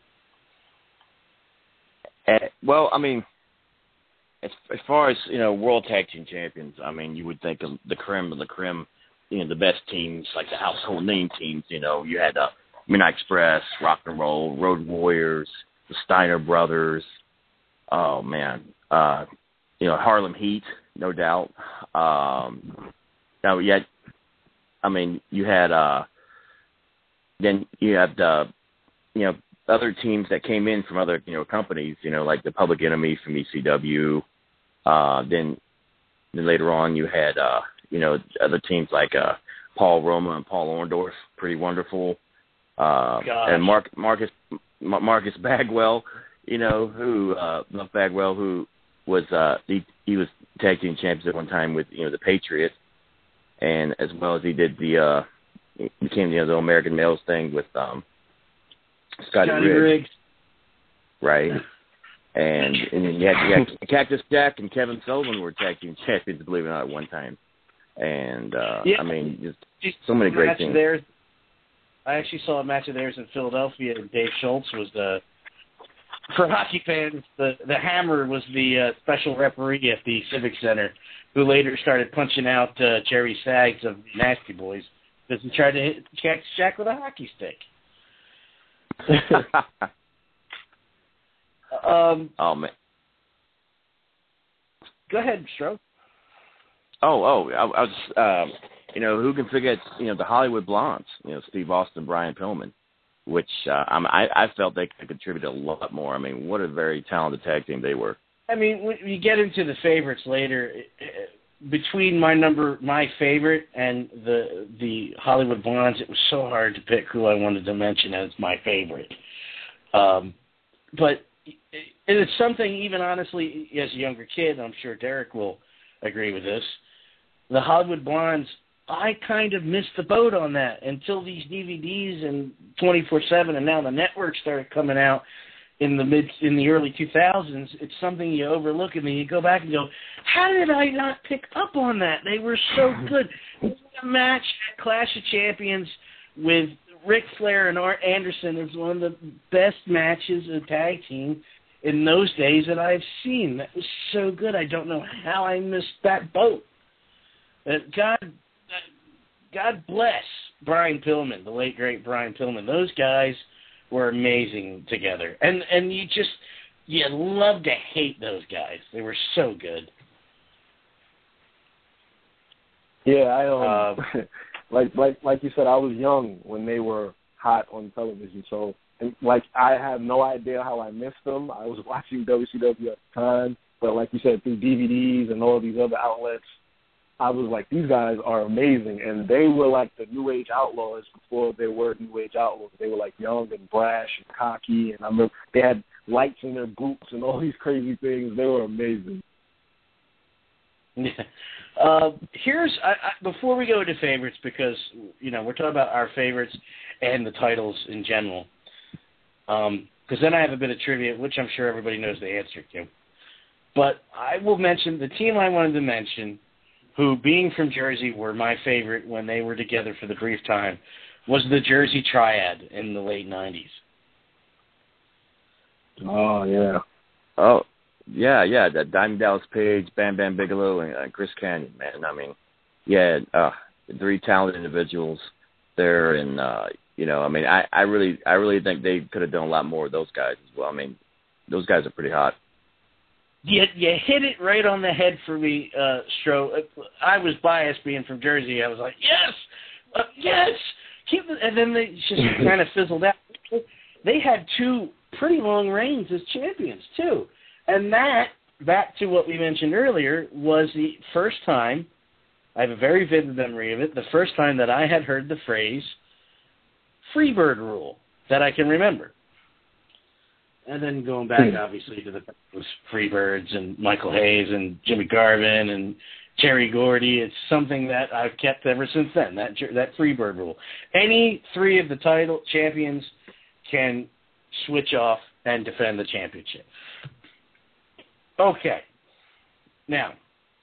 Uh, well, I mean, as, as far as you know, World Tag Team Champions, I mean, you would think of the creme of the creme. You know, the best teams, like the household name teams, you know, you had uh, Midnight Express, Rock and Roll, Road Warriors, the Steiner Brothers. Oh, man. Uh, you know, Harlem Heat, no doubt. Um, now, yet, I mean, you had, uh, then you had, uh, you know, other teams that came in from other, you know, companies, you know, like the Public Enemy from E C W. Uh, then, then later on you had, uh, you know, other teams like uh, Paul Roma and Paul Orndorff, pretty wonderful. Uh, and Mark, Marcus Marcus Bagwell, you know, who uh, Bagwell, who was uh, he, he was tag team champion at one time with you know the Patriots, and as well as he did the uh, he became you know the American Males thing with um, Scotty, Scotty Riggs, Riggs, right? And and you had, you had Cactus Jack and Kevin Sullivan were tag team champions, believe it or not, at one time. And, uh, yeah. I mean, just so many great things. Theirs, I actually saw a match of theirs in Philadelphia, and Dave Schultz was the, for hockey fans, the, the Hammer was the uh, special referee at the Civic Center, who later started punching out uh, Jerry Sags of Nasty Boys because he tried to hit Cactus Jack with a hockey stick. um, oh, man. Go ahead, Stro. Oh, oh, I, I was, um, you know, who can forget, you know, the Hollywood Blondes, you know, Steve Austin, Brian Pillman, which uh, I, I felt they could contribute a lot more. I mean, what a very talented tag team they were. I mean, when you get into the favorites later, between my number, my favorite, and the the Hollywood Blondes, it was so hard to pick who I wanted to mention as my favorite. Um, but it's something, even honestly, as a younger kid, I'm sure Derek will agree with this. The Hollywood Blondes, I kind of missed the boat on that until these D V Ds and twenty-four seven, and now the network started coming out in the mid in the early two thousands. It's something you overlook, and then you go back and go, how did I not pick up on that? They were so good. A match at Clash of Champions with Ric Flair and Art Anderson is one of the best matches of tag team in those days that I've seen. That was so good. I don't know how I missed that boat. Uh, God, God bless Brian Pillman, the late great Brian Pillman. Those guys were amazing together, and and you just you love to hate those guys. They were so good. Yeah, I um, uh, like like like you said, I was young when they were hot on television, so and, like I have no idea how I missed them. I was watching W C W at the time, but like you said, through D V Ds and all these other outlets, I was like, these guys are amazing, and they were like the New Age Outlaws before they were New Age Outlaws. They were like young and brash and cocky, and I remember they had lights in their boots and all these crazy things. They were amazing. Yeah. Uh, here's I, I, before we go into favorites, because you know we're talking about our favorites and the titles in general. Because um, then I have a bit of trivia, which I'm sure everybody knows the answer to. But I will mention the team I wanted to mention, who, being from Jersey, were my favorite when they were together for the brief time, was the Jersey Triad in the late nineties. Oh, yeah. Oh, yeah, yeah, that Diamond Dallas Page, Bam Bam Bigelow, and uh, Chris Kanyon, man. I mean, yeah, uh, three talented individuals there, and, uh, you know, I mean, I, I really I really think they could have done a lot more with those guys as well. I mean, those guys are pretty hot. You, you hit it right on the head for me, uh, Stro. I was biased being from Jersey. I was like, yes, uh, yes. Keep it. And then they just kind of fizzled out. They had two pretty long reigns as champions, too. And that, back to what we mentioned earlier, was the first time, I have a very vivid memory of it, the first time that I had heard the phrase Freebird rule that I can remember. And then going back, obviously, to the Freebirds and Michael Hayes and Jimmy Garvin and Terry Gordy, it's something that I've kept ever since then, that that Freebird rule. Any three of the title champions can switch off and defend the championship. Okay. Now,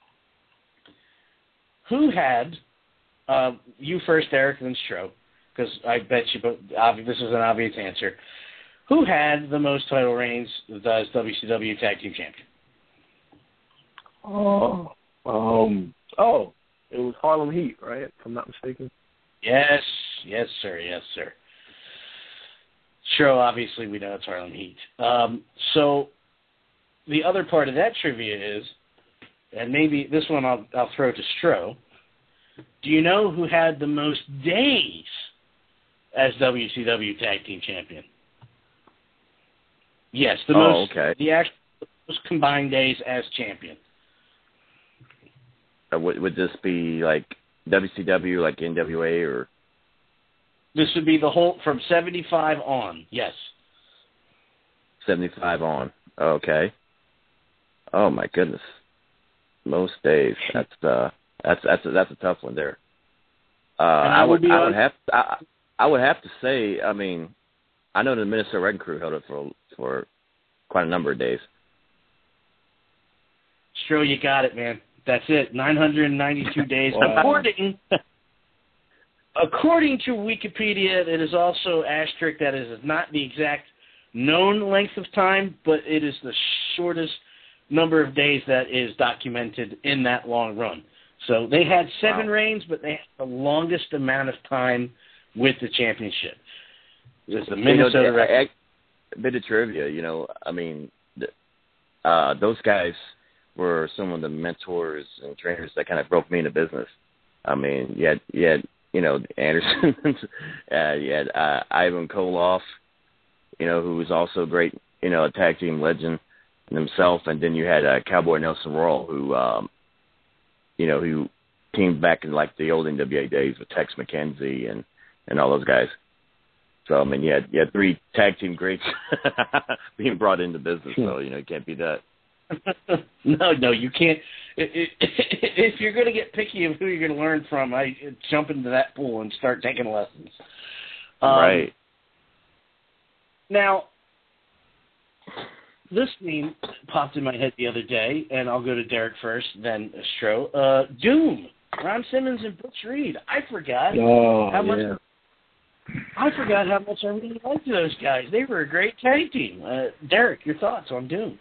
who had, uh, you first, Eric, then Stro, because I bet you but this is an obvious answer. Who had the most title reigns as W C W Tag Team Champion? Oh, um, oh, it was Harlem Heat, right? If I'm not mistaken. Yes, yes, sir, yes, sir. Stro, obviously, we know it's Harlem Heat. Um, so the other part of that trivia is, and maybe this one I'll, I'll throw to Stro, do you know who had the most days as W C W Tag Team Champion? Yes, the oh, most okay. the actual most combined days as champion. Uh, would, would this be like W C W, like N W A, or? This would be the whole from seventy-five on. Yes. seventy-five on. Okay. Oh my goodness. Most days. That's uh. That's that's a, that's a tough one there. Uh, I would I would have I, I would have to say. I mean, I know the Minnesota Wrecking Crew held it for for quite a number of days. Stro, you got it, man. That's it. nine hundred ninety-two days. Wow. According according to Wikipedia, it is also asterisk that it is not the exact known length of time, but it is the shortest number of days that is documented in that long run. So they had seven wow. reigns, but they had the longest amount of time with the championship. It was the Minnesota you know, record. A bit of trivia, you know, I mean, uh, those guys were some of the mentors and trainers that kind of broke me into business. I mean, you had, you had you know, Anderson, uh, you had uh, Ivan Koloff, you know, who was also great, you know, a tag team legend himself. And then you had uh, Cowboy Nelson Royal, who, um, you know, who teamed back in like the old N W A days with Tex McKenzie and, and all those guys. So, I mean, you had, you had three tag team greats being brought into business. So, you know, you can't beat that. no, no, you can't. It, it, if you're going to get picky of who you're going to learn from, I jump into that pool and start taking lessons. Um, right. Now, this name popped in my head the other day, and I'll go to Derek first, then Stro. Uh, Doom, Ron Simmons and Butch Reed. I forgot oh, how much. Yeah. I forgot how much I really liked those guys. They were a great tag team. Uh, Derek, your thoughts on Doom?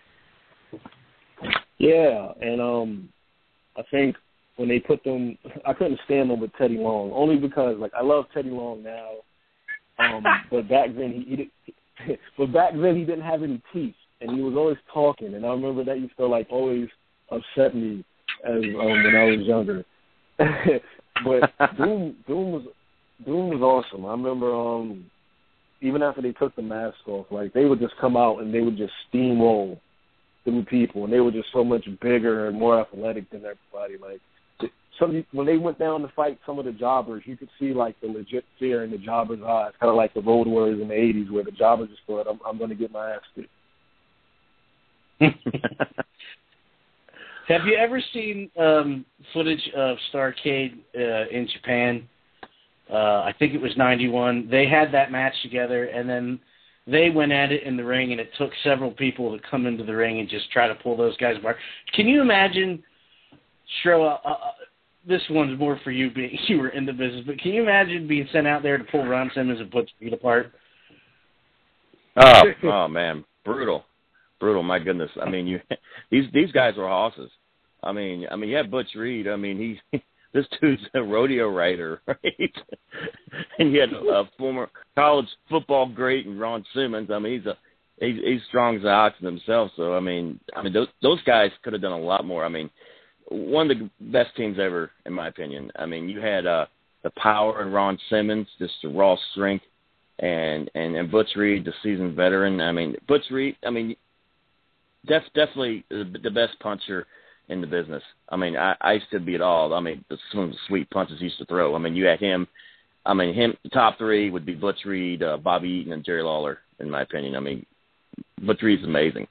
Yeah, and um, I think when they put them, I couldn't stand them with Teddy Long, only because like I love Teddy Long now, um, but back then he, he did, but back then he didn't have any teeth, and he was always talking, and I remember that used to like always upset me as um, when I was younger. But Doom, Doom was Doom was awesome. I remember um, even after they took the mask off, like they would just come out and they would just steamroll through people, and they were just so much bigger and more athletic than everybody. Like some when they went down to fight some of the jobbers, you could see like the legit fear in the jobbers' eyes, kind of like the Road Warriors in the eighties, where the jobbers just thought, "I'm, I'm going to get my ass kicked." Have you ever seen um, footage of Starrcade uh, in Japan? Uh, I think it was ninety-one. They had that match together, and then they went at it in the ring, and it took several people to come into the ring and just try to pull those guys apart. Can you imagine, Stro, uh, uh, this one's more for you, being you were in the business, but can you imagine being sent out there to pull Ron Simmons and Butch Reed apart? Oh, oh man, brutal, brutal. My goodness. I mean, you these these guys were horses. I mean, I mean, yeah, Butch Reed. I mean, he this dude's a rodeo rider, right? And you had a former college football great and Ron Simmons. I mean, he's a he's, he's strong as an ox himself. So I mean, I mean, those those guys could have done a lot more. I mean, one of the best teams ever, in my opinion. I mean, you had uh, the power in Ron Simmons, just the raw strength, and and and Butch Reed, the seasoned veteran. I mean, Butch Reed. I mean, def, definitely the, the best puncher in the business. I mean, I, I used to be it all. I mean, the, some of the sweet punches he used to throw. I mean, you had him. I mean, him. The top three would be Butch Reed, uh, Bobby Eaton, and Jerry Lawler, in my opinion. I mean, Butch Reed's amazing.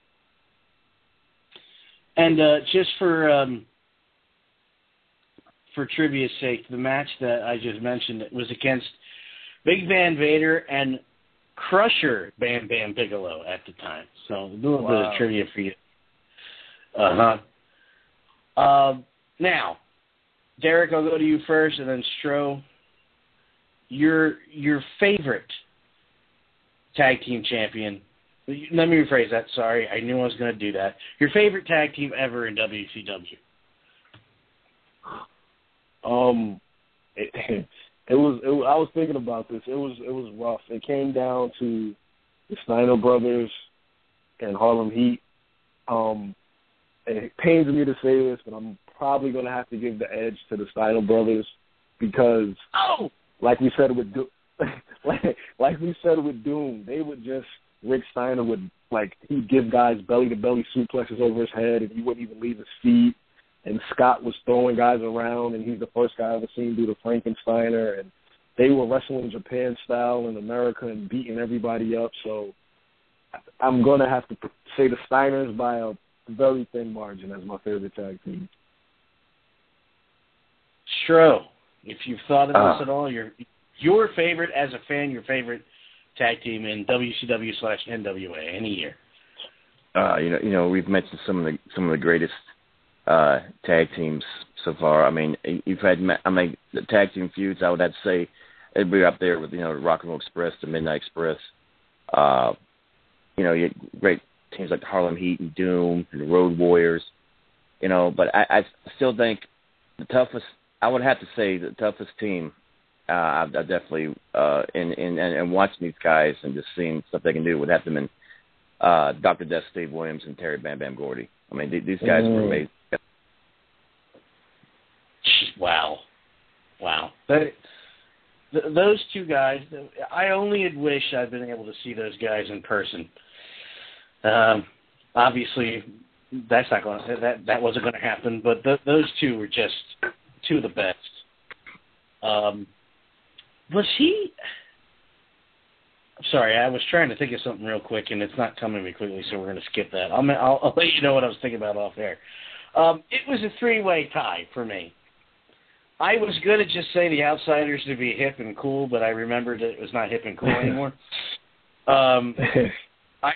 And uh, just for um, for trivia's sake, the match that I just mentioned was against Big Van Vader and Crusher Bam Bam Bigelow at the time. So a little Wow. bit of trivia for you. Uh huh. Uh, now, Derek, I'll go to you first, and then Stro. Your your favorite tag team champion. Let me rephrase that. Sorry, I knew I was going to do that. Your favorite tag team ever in W C W. Um, it, it was. It, I was thinking about this. It was. It was rough. It came down to the Steiner brothers and Harlem Heat. Um, it pains me to say this, but I'm probably going to have to give the edge to the Steiner brothers because, oh, like we said with Do- like, like we said with Doom, they would just Rick Steiner would like he'd give guys belly to belly suplexes over his head, and he wouldn't even leave his feet. And Scott was throwing guys around, and he's the first guy I've ever seen do the Frankensteiner. And they were wrestling Japan style in America and beating everybody up. So I'm going to have to say the Steiners by a very thin margin as my favorite tag team. Stro, if you've thought of this Uh. at all, your your favorite as a fan, your favorite tag team in W C W slash N W A any year. Uh, you know, you know, we've mentioned some of the some of the greatest uh, tag teams so far. I mean, you've had, I mean, the tag team feuds. I would have to say it'd be up there with you know Rock and Roll Express, the Midnight Express. Uh, you know, you had great teams like the Harlem Heat and Doom and the Road Warriors. You know, but I, I still think the toughest. I would have to say the toughest team. Uh, I, I definitely uh, in in and watching these guys and just seeing stuff they can do would have to been uh, Doctor Death Steve Williams and Terry Bam Bam Gordy. I mean, th- these guys mm. were amazing. Wow. Wow. They, th- those two guys, I only had wished I'd been able to see those guys in person. Um, obviously, that's not going to, that, that wasn't going to happen, but th- those two were just two of the best. Um, was he, I'm sorry, I was trying to think of something real quick, and it's not coming to me quickly, so we're going to skip that. I'll, I'll, I'll let you know what I was thinking about off air. Um, it was a three-way tie for me. I was going to just say the Outsiders to be hip and cool, but I remembered that it was not hip and cool anymore. um, I,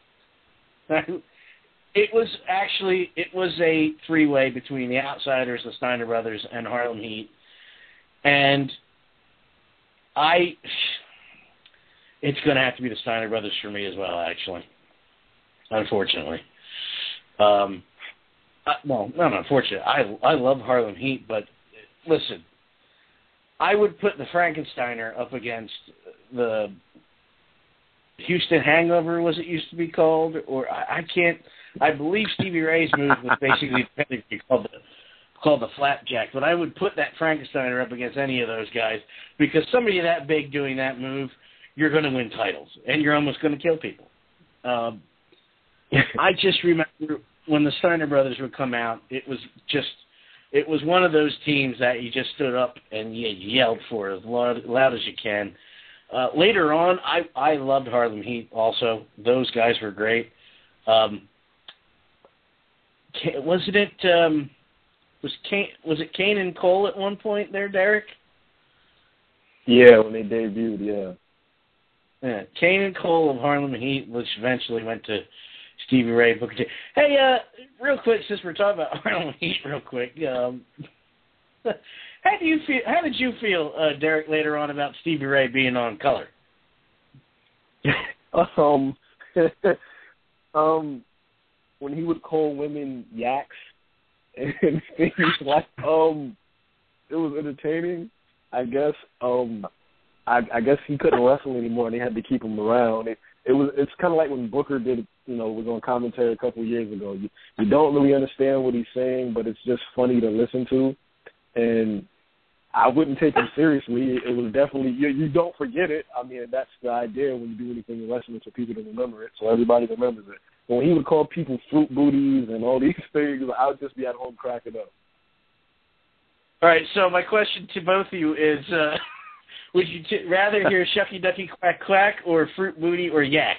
it was actually, it was a three-way between the Outsiders, the Steiner Brothers, and Harlem Heat. And I, it's going to have to be the Steiner Brothers for me as well, actually, unfortunately. Um, I, well, not unfortunately. I, I love Harlem Heat, but listen, I would put the Frankensteiner up against the Houston Hangover, was it used to be called? Or I, I can't, I believe Stevie Ray's move was basically called the, called the Flapjack, but I would put that Frankensteiner up against any of those guys because somebody that big doing that move, you're going to win titles, and you're almost going to kill people. Um, I just remember when the Steiner Brothers would come out, it was just, it was one of those teams that you just stood up and you yelled for as loud, loud as you can. Uh, later on, I, I loved Harlem Heat also. Those guys were great. Um, wasn't it, um, was, Kane, was it Kane and Cole at one point there, Derek? Yeah, when they debuted, yeah. Yeah, Kane and Cole of Harlem Heat, which eventually went to Stevie Ray, Booker T. Hey, uh, real quick, since we're talking about Harlem Heat, real quick, um, how do you feel? How did you feel, uh, Derek, later on about Stevie Ray being on color? um, um, when he would call women yaks and things like, um, it was entertaining, I guess. Um, I, I guess he couldn't wrestle anymore, and they had to keep him around. It, it was it's kind of like when Booker did, you know, was on commentary a couple of years ago. You, you don't really understand what he's saying, but it's just funny to listen to. And I wouldn't take him seriously. It was definitely, you, you don't forget it. I mean, that's the idea when you do anything in wrestling, for people to remember it, so everybody remembers it. But when he would call people fruit booties and all these things, I would just be at home cracking up. All right, so my question to both of you is, uh, would you t- rather hear Shucky Ducky Quack Quack or Fruit Booty or Yak?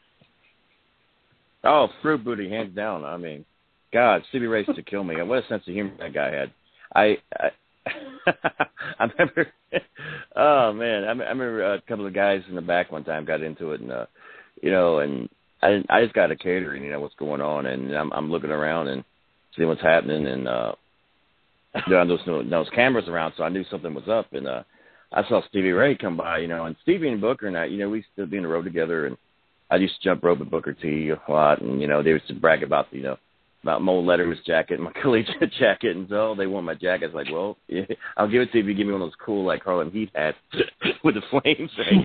Oh, Fruit Booty, hands down. I mean, God, Stevie Ray used to kill me. What a sense of humor that guy had. I I, I remember, oh, man, I, I remember a couple of guys in the back one time got into it, and, uh, you know, and I I just got a catering, you know, what's going on, and I'm, I'm looking around and seeing what's happening, and uh, there was no those cameras around, so I knew something was up, and uh, I saw Stevie Ray come by, you know, and Stevie and Booker and I, you know, we used to be in the road together, and I used to jump rope with Booker T a lot, and, you know, they used to brag about, you know, about Mo Letters' jacket and my collegiate jacket, and so they want my jacket. It's like, well, yeah, I'll give it to you if you give me one of those cool, like, Harlem Heat hats with the flames thing.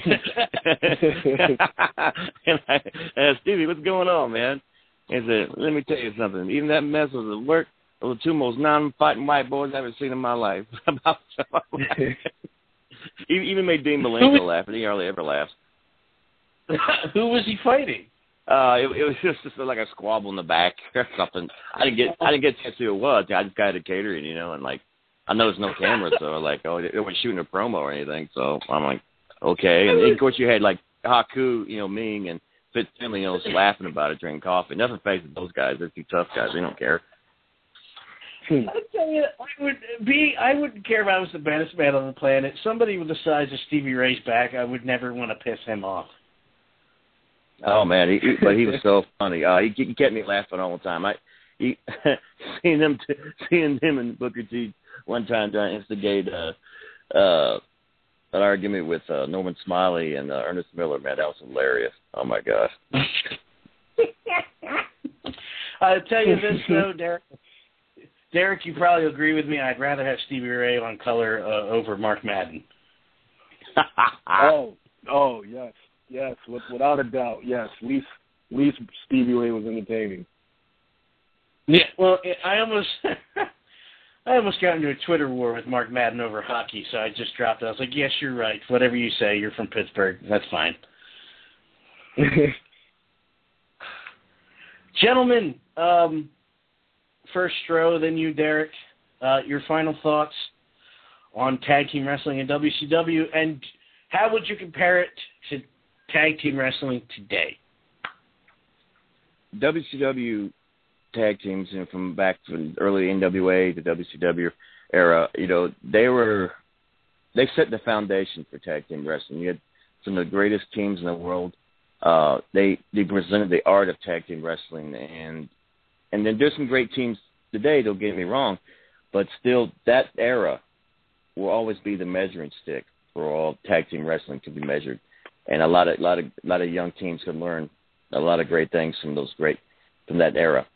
and I asked Stevie, what's going on, man? He said, let me tell you something. Even that mess was the work of the two most non-fighting white boys I've ever seen in my life. About He even made Dean Malenko laugh, and he hardly ever laughs. Who was he fighting? Uh, it, it was just, just like a squabble in the back or something. I didn't get I didn't get a chance to see who it was. I just got a catering, you know, and like I know there's no cameras, so like oh they weren't shooting a promo or anything. So I'm like okay, and of course you had like Haku, you know, Ming and Fitz Finley, you know, just laughing about it, drinking coffee. Nothing faces those guys. They're two tough guys. They don't care. I tell you, I would be. I wouldn't care if I was the baddest man on the planet. Somebody with the size of Stevie Ray's back, I would never want to piss him off. Oh man, he, he, but he was so funny. Uh, he, he kept me laughing all the time. I, he, seeing him, t- seeing him and Booker T one time trying to instigate uh, uh, an argument with uh, Norman Smiley and uh, Ernest Miller. Man, that was hilarious. Oh my gosh. I'll tell you this though, Derek. Derek, you probably agree with me. I'd rather have Stevie Ray on color uh, over Mark Madden. oh, oh yes, yes, with, without a doubt, yes. At least At least Stevie Ray was entertaining. Yeah, well, I almost, I almost got into a Twitter war with Mark Madden over hockey, so I just dropped it. I was like, yes, you're right. Whatever you say, you're from Pittsburgh. That's fine. Gentlemen, um, first Stro, then you, Derek. Uh, your final thoughts on tag team wrestling in W C W, and how would you compare it to tag team wrestling today? W C W tag teams, you know, from back from early N W A to W C W era, you know, they were they set the foundation for tag team wrestling. You had some of the greatest teams in the world. Uh, they they presented the art of tag team wrestling, and and then there's some great teams today. Don't get me wrong, but still, that era will always be the measuring stick for all tag team wrestling to be measured. And a lot of lot of lot of young teams can learn a lot of great things from those great from that era.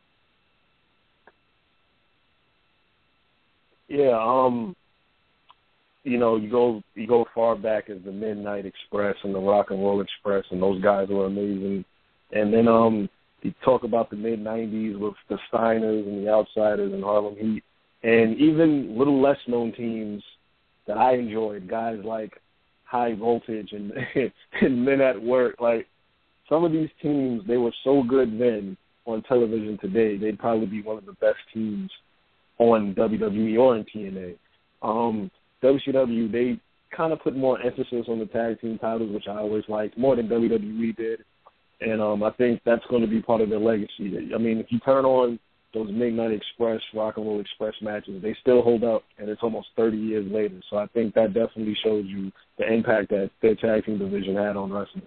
Yeah, um, you know, you go you go far back as the Midnight Express and the Rock and Roll Express, and those guys were amazing. And then um, you talk about the mid nineties with the Steiners and the Outsiders and Harlem Heat, and even little less known teams that I enjoyed, guys like High Voltage and, and Men at Work. Like, some of these teams, they were so good then on television today, they'd probably be one of the best teams on W W E or in T N A. Um, W C W, they kind of put more emphasis on the tag team titles, which I always liked, more than W W E did. And um, I think that's going to be part of their legacy. I mean, if you turn on those Midnight Express, Rock and Roll Express matches, they still hold up, and it's almost thirty years later. So I think that definitely shows you the impact that their tag team division had on wrestling.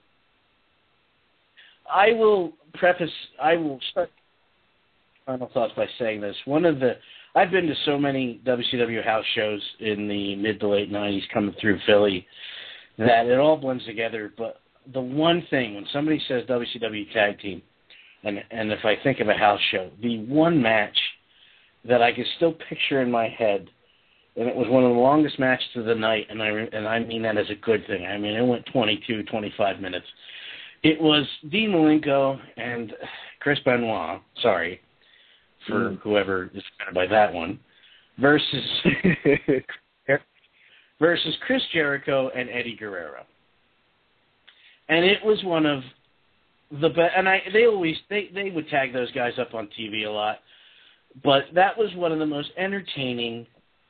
I will preface, I will start final thoughts by saying this. One of the, I've been to so many W C W house shows in the mid to late nineties coming through Philly that it all blends together. But the one thing, when somebody says W C W tag team, and and if I think of a house show, the one match that I can still picture in my head, and it was one of the longest matches of the night, and I and I mean that as a good thing. I mean, it went twenty-two, twenty-five minutes. It was Dean Malenko and Chris Benoit, sorry for mm. whoever is offended by that one, versus versus Chris Jericho and Eddie Guerrero. And it was one of the best, and I they always, they, they would tag those guys up on T V a lot, but that was one of the most entertaining,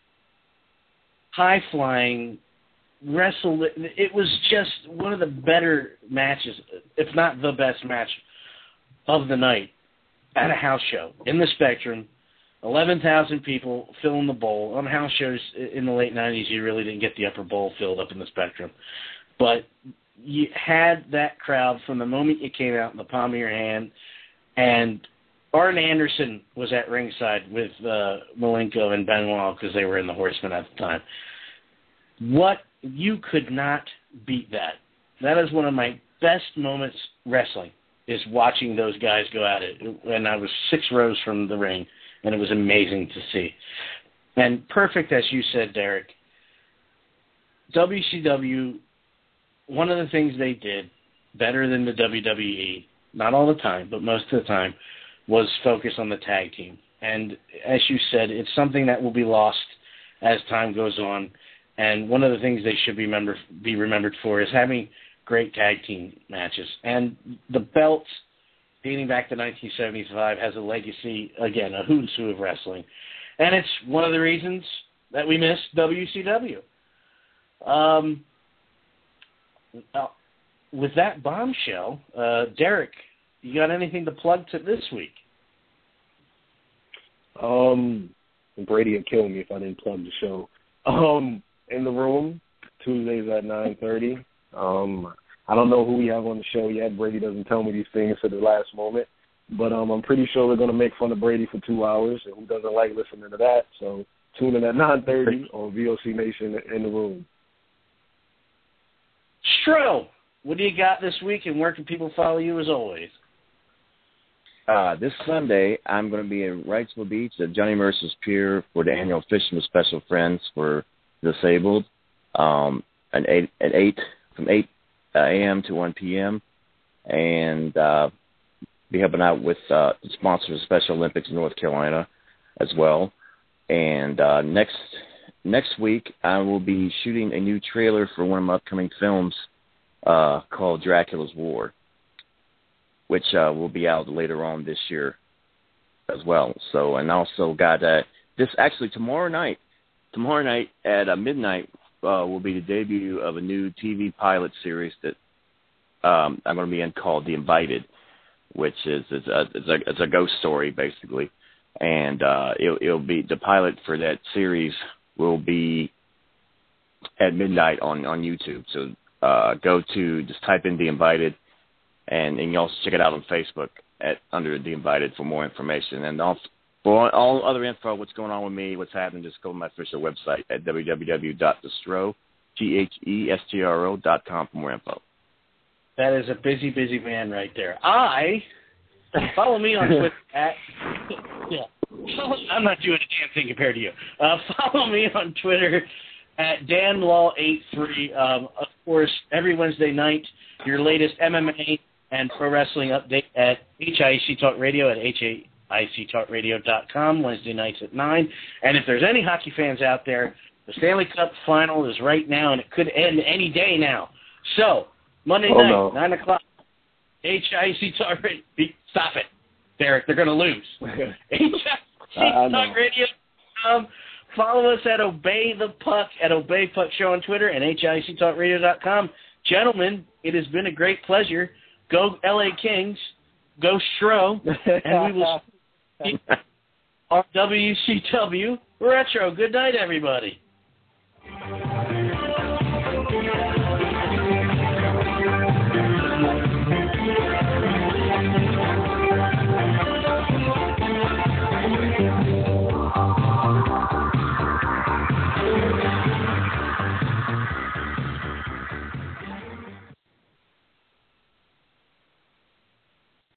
high-flying, wrestle. It was just one of the better matches, if not the best match of the night at a house show in the Spectrum. eleven thousand people filling the bowl. On house shows in the late nineties, you really didn't get the upper bowl filled up in the Spectrum. But you had that crowd from the moment you came out in the palm of your hand. And Arn Anderson was at ringside with uh, Malenko and Benoit because they were in the Horsemen at the time. What You could not beat that. That is one of my best moments wrestling, is watching those guys go at it. And I was six rows from the ring, and it was amazing to see. And perfect, as you said, Derek, W C W, one of the things they did better than the W W E, not all the time, but most of the time, was focus on the tag team. And as you said, it's something that will be lost as time goes on. And one of the things they should be, remember, be remembered for is having great tag team matches. And the belts, dating back to nineteen seventy-five, has a legacy, again, a who's who of wrestling. And it's one of the reasons that we miss W C W. Um, uh, with that bombshell, uh, Derek, you got anything to plug to this week? Um, Brady would kill me if I didn't plug the show. Um, In the Room, Tuesdays at nine thirty. Um, I don't know who we have on the show yet. Brady doesn't tell me these things to the last moment. But um, I'm pretty sure we're going to make fun of Brady for two hours, and who doesn't like listening to that? So tune in at nine thirty on V O C Nation in the Room. Stro, what do you got this week, and where can people follow you as always? Uh, this Sunday, I'm going to be in Wrightsville Beach at Johnny Mercer's Pier for the annual Fishing with Special Friends for Disabled, um, at eight, at eight from eight a.m. to one p.m. And uh, be helping out with uh, the sponsor of Special Olympics in North Carolina as well. And uh, next next week, I will be shooting a new trailer for one of my upcoming films uh, called Dracula's War, which uh, will be out later on this year as well. So, and also got uh, this actually tomorrow night. Tomorrow night at uh, midnight uh, will be the debut of a new T V pilot series that um, I'm going to be in called The Invited, which is, is, a, is, a, is a ghost story basically. And uh, it'll, it'll be the pilot for that series will be at midnight on, on YouTube. So uh, go to just type in The Invited, and, and you also check it out on Facebook at under The Invited for more information. And also, for all other info, what's going on with me, what's happening, just go to my official website at w w w dot thestro, T H E S T R O dot com for more info. That is a busy, busy man right there. I follow me on Twitter at yeah. I'm not doing a damn thing compared to you. Uh, follow me on Twitter at Dan Law eighty-three. Um, of course, every Wednesday night, your latest M M A and pro wrestling update at H I C Talk Radio at H I C talk radio dot com, Wednesday nights at nine. And if there's any hockey fans out there, the Stanley Cup final is right now, and it could end any day now. So, Monday oh, night, no. nine o'clock, H I C Talk Radio. Stop it, Derek. They're going to lose. H I C Talk Radio dot com. Follow us at Obey the Puck, at Obey Puck Show on Twitter, and H I C talk radio dot com. Gentlemen, it has been a great pleasure. Go L A Kings. Go Stro. And we will see our W C W Retro. Good night, everybody. Thank you.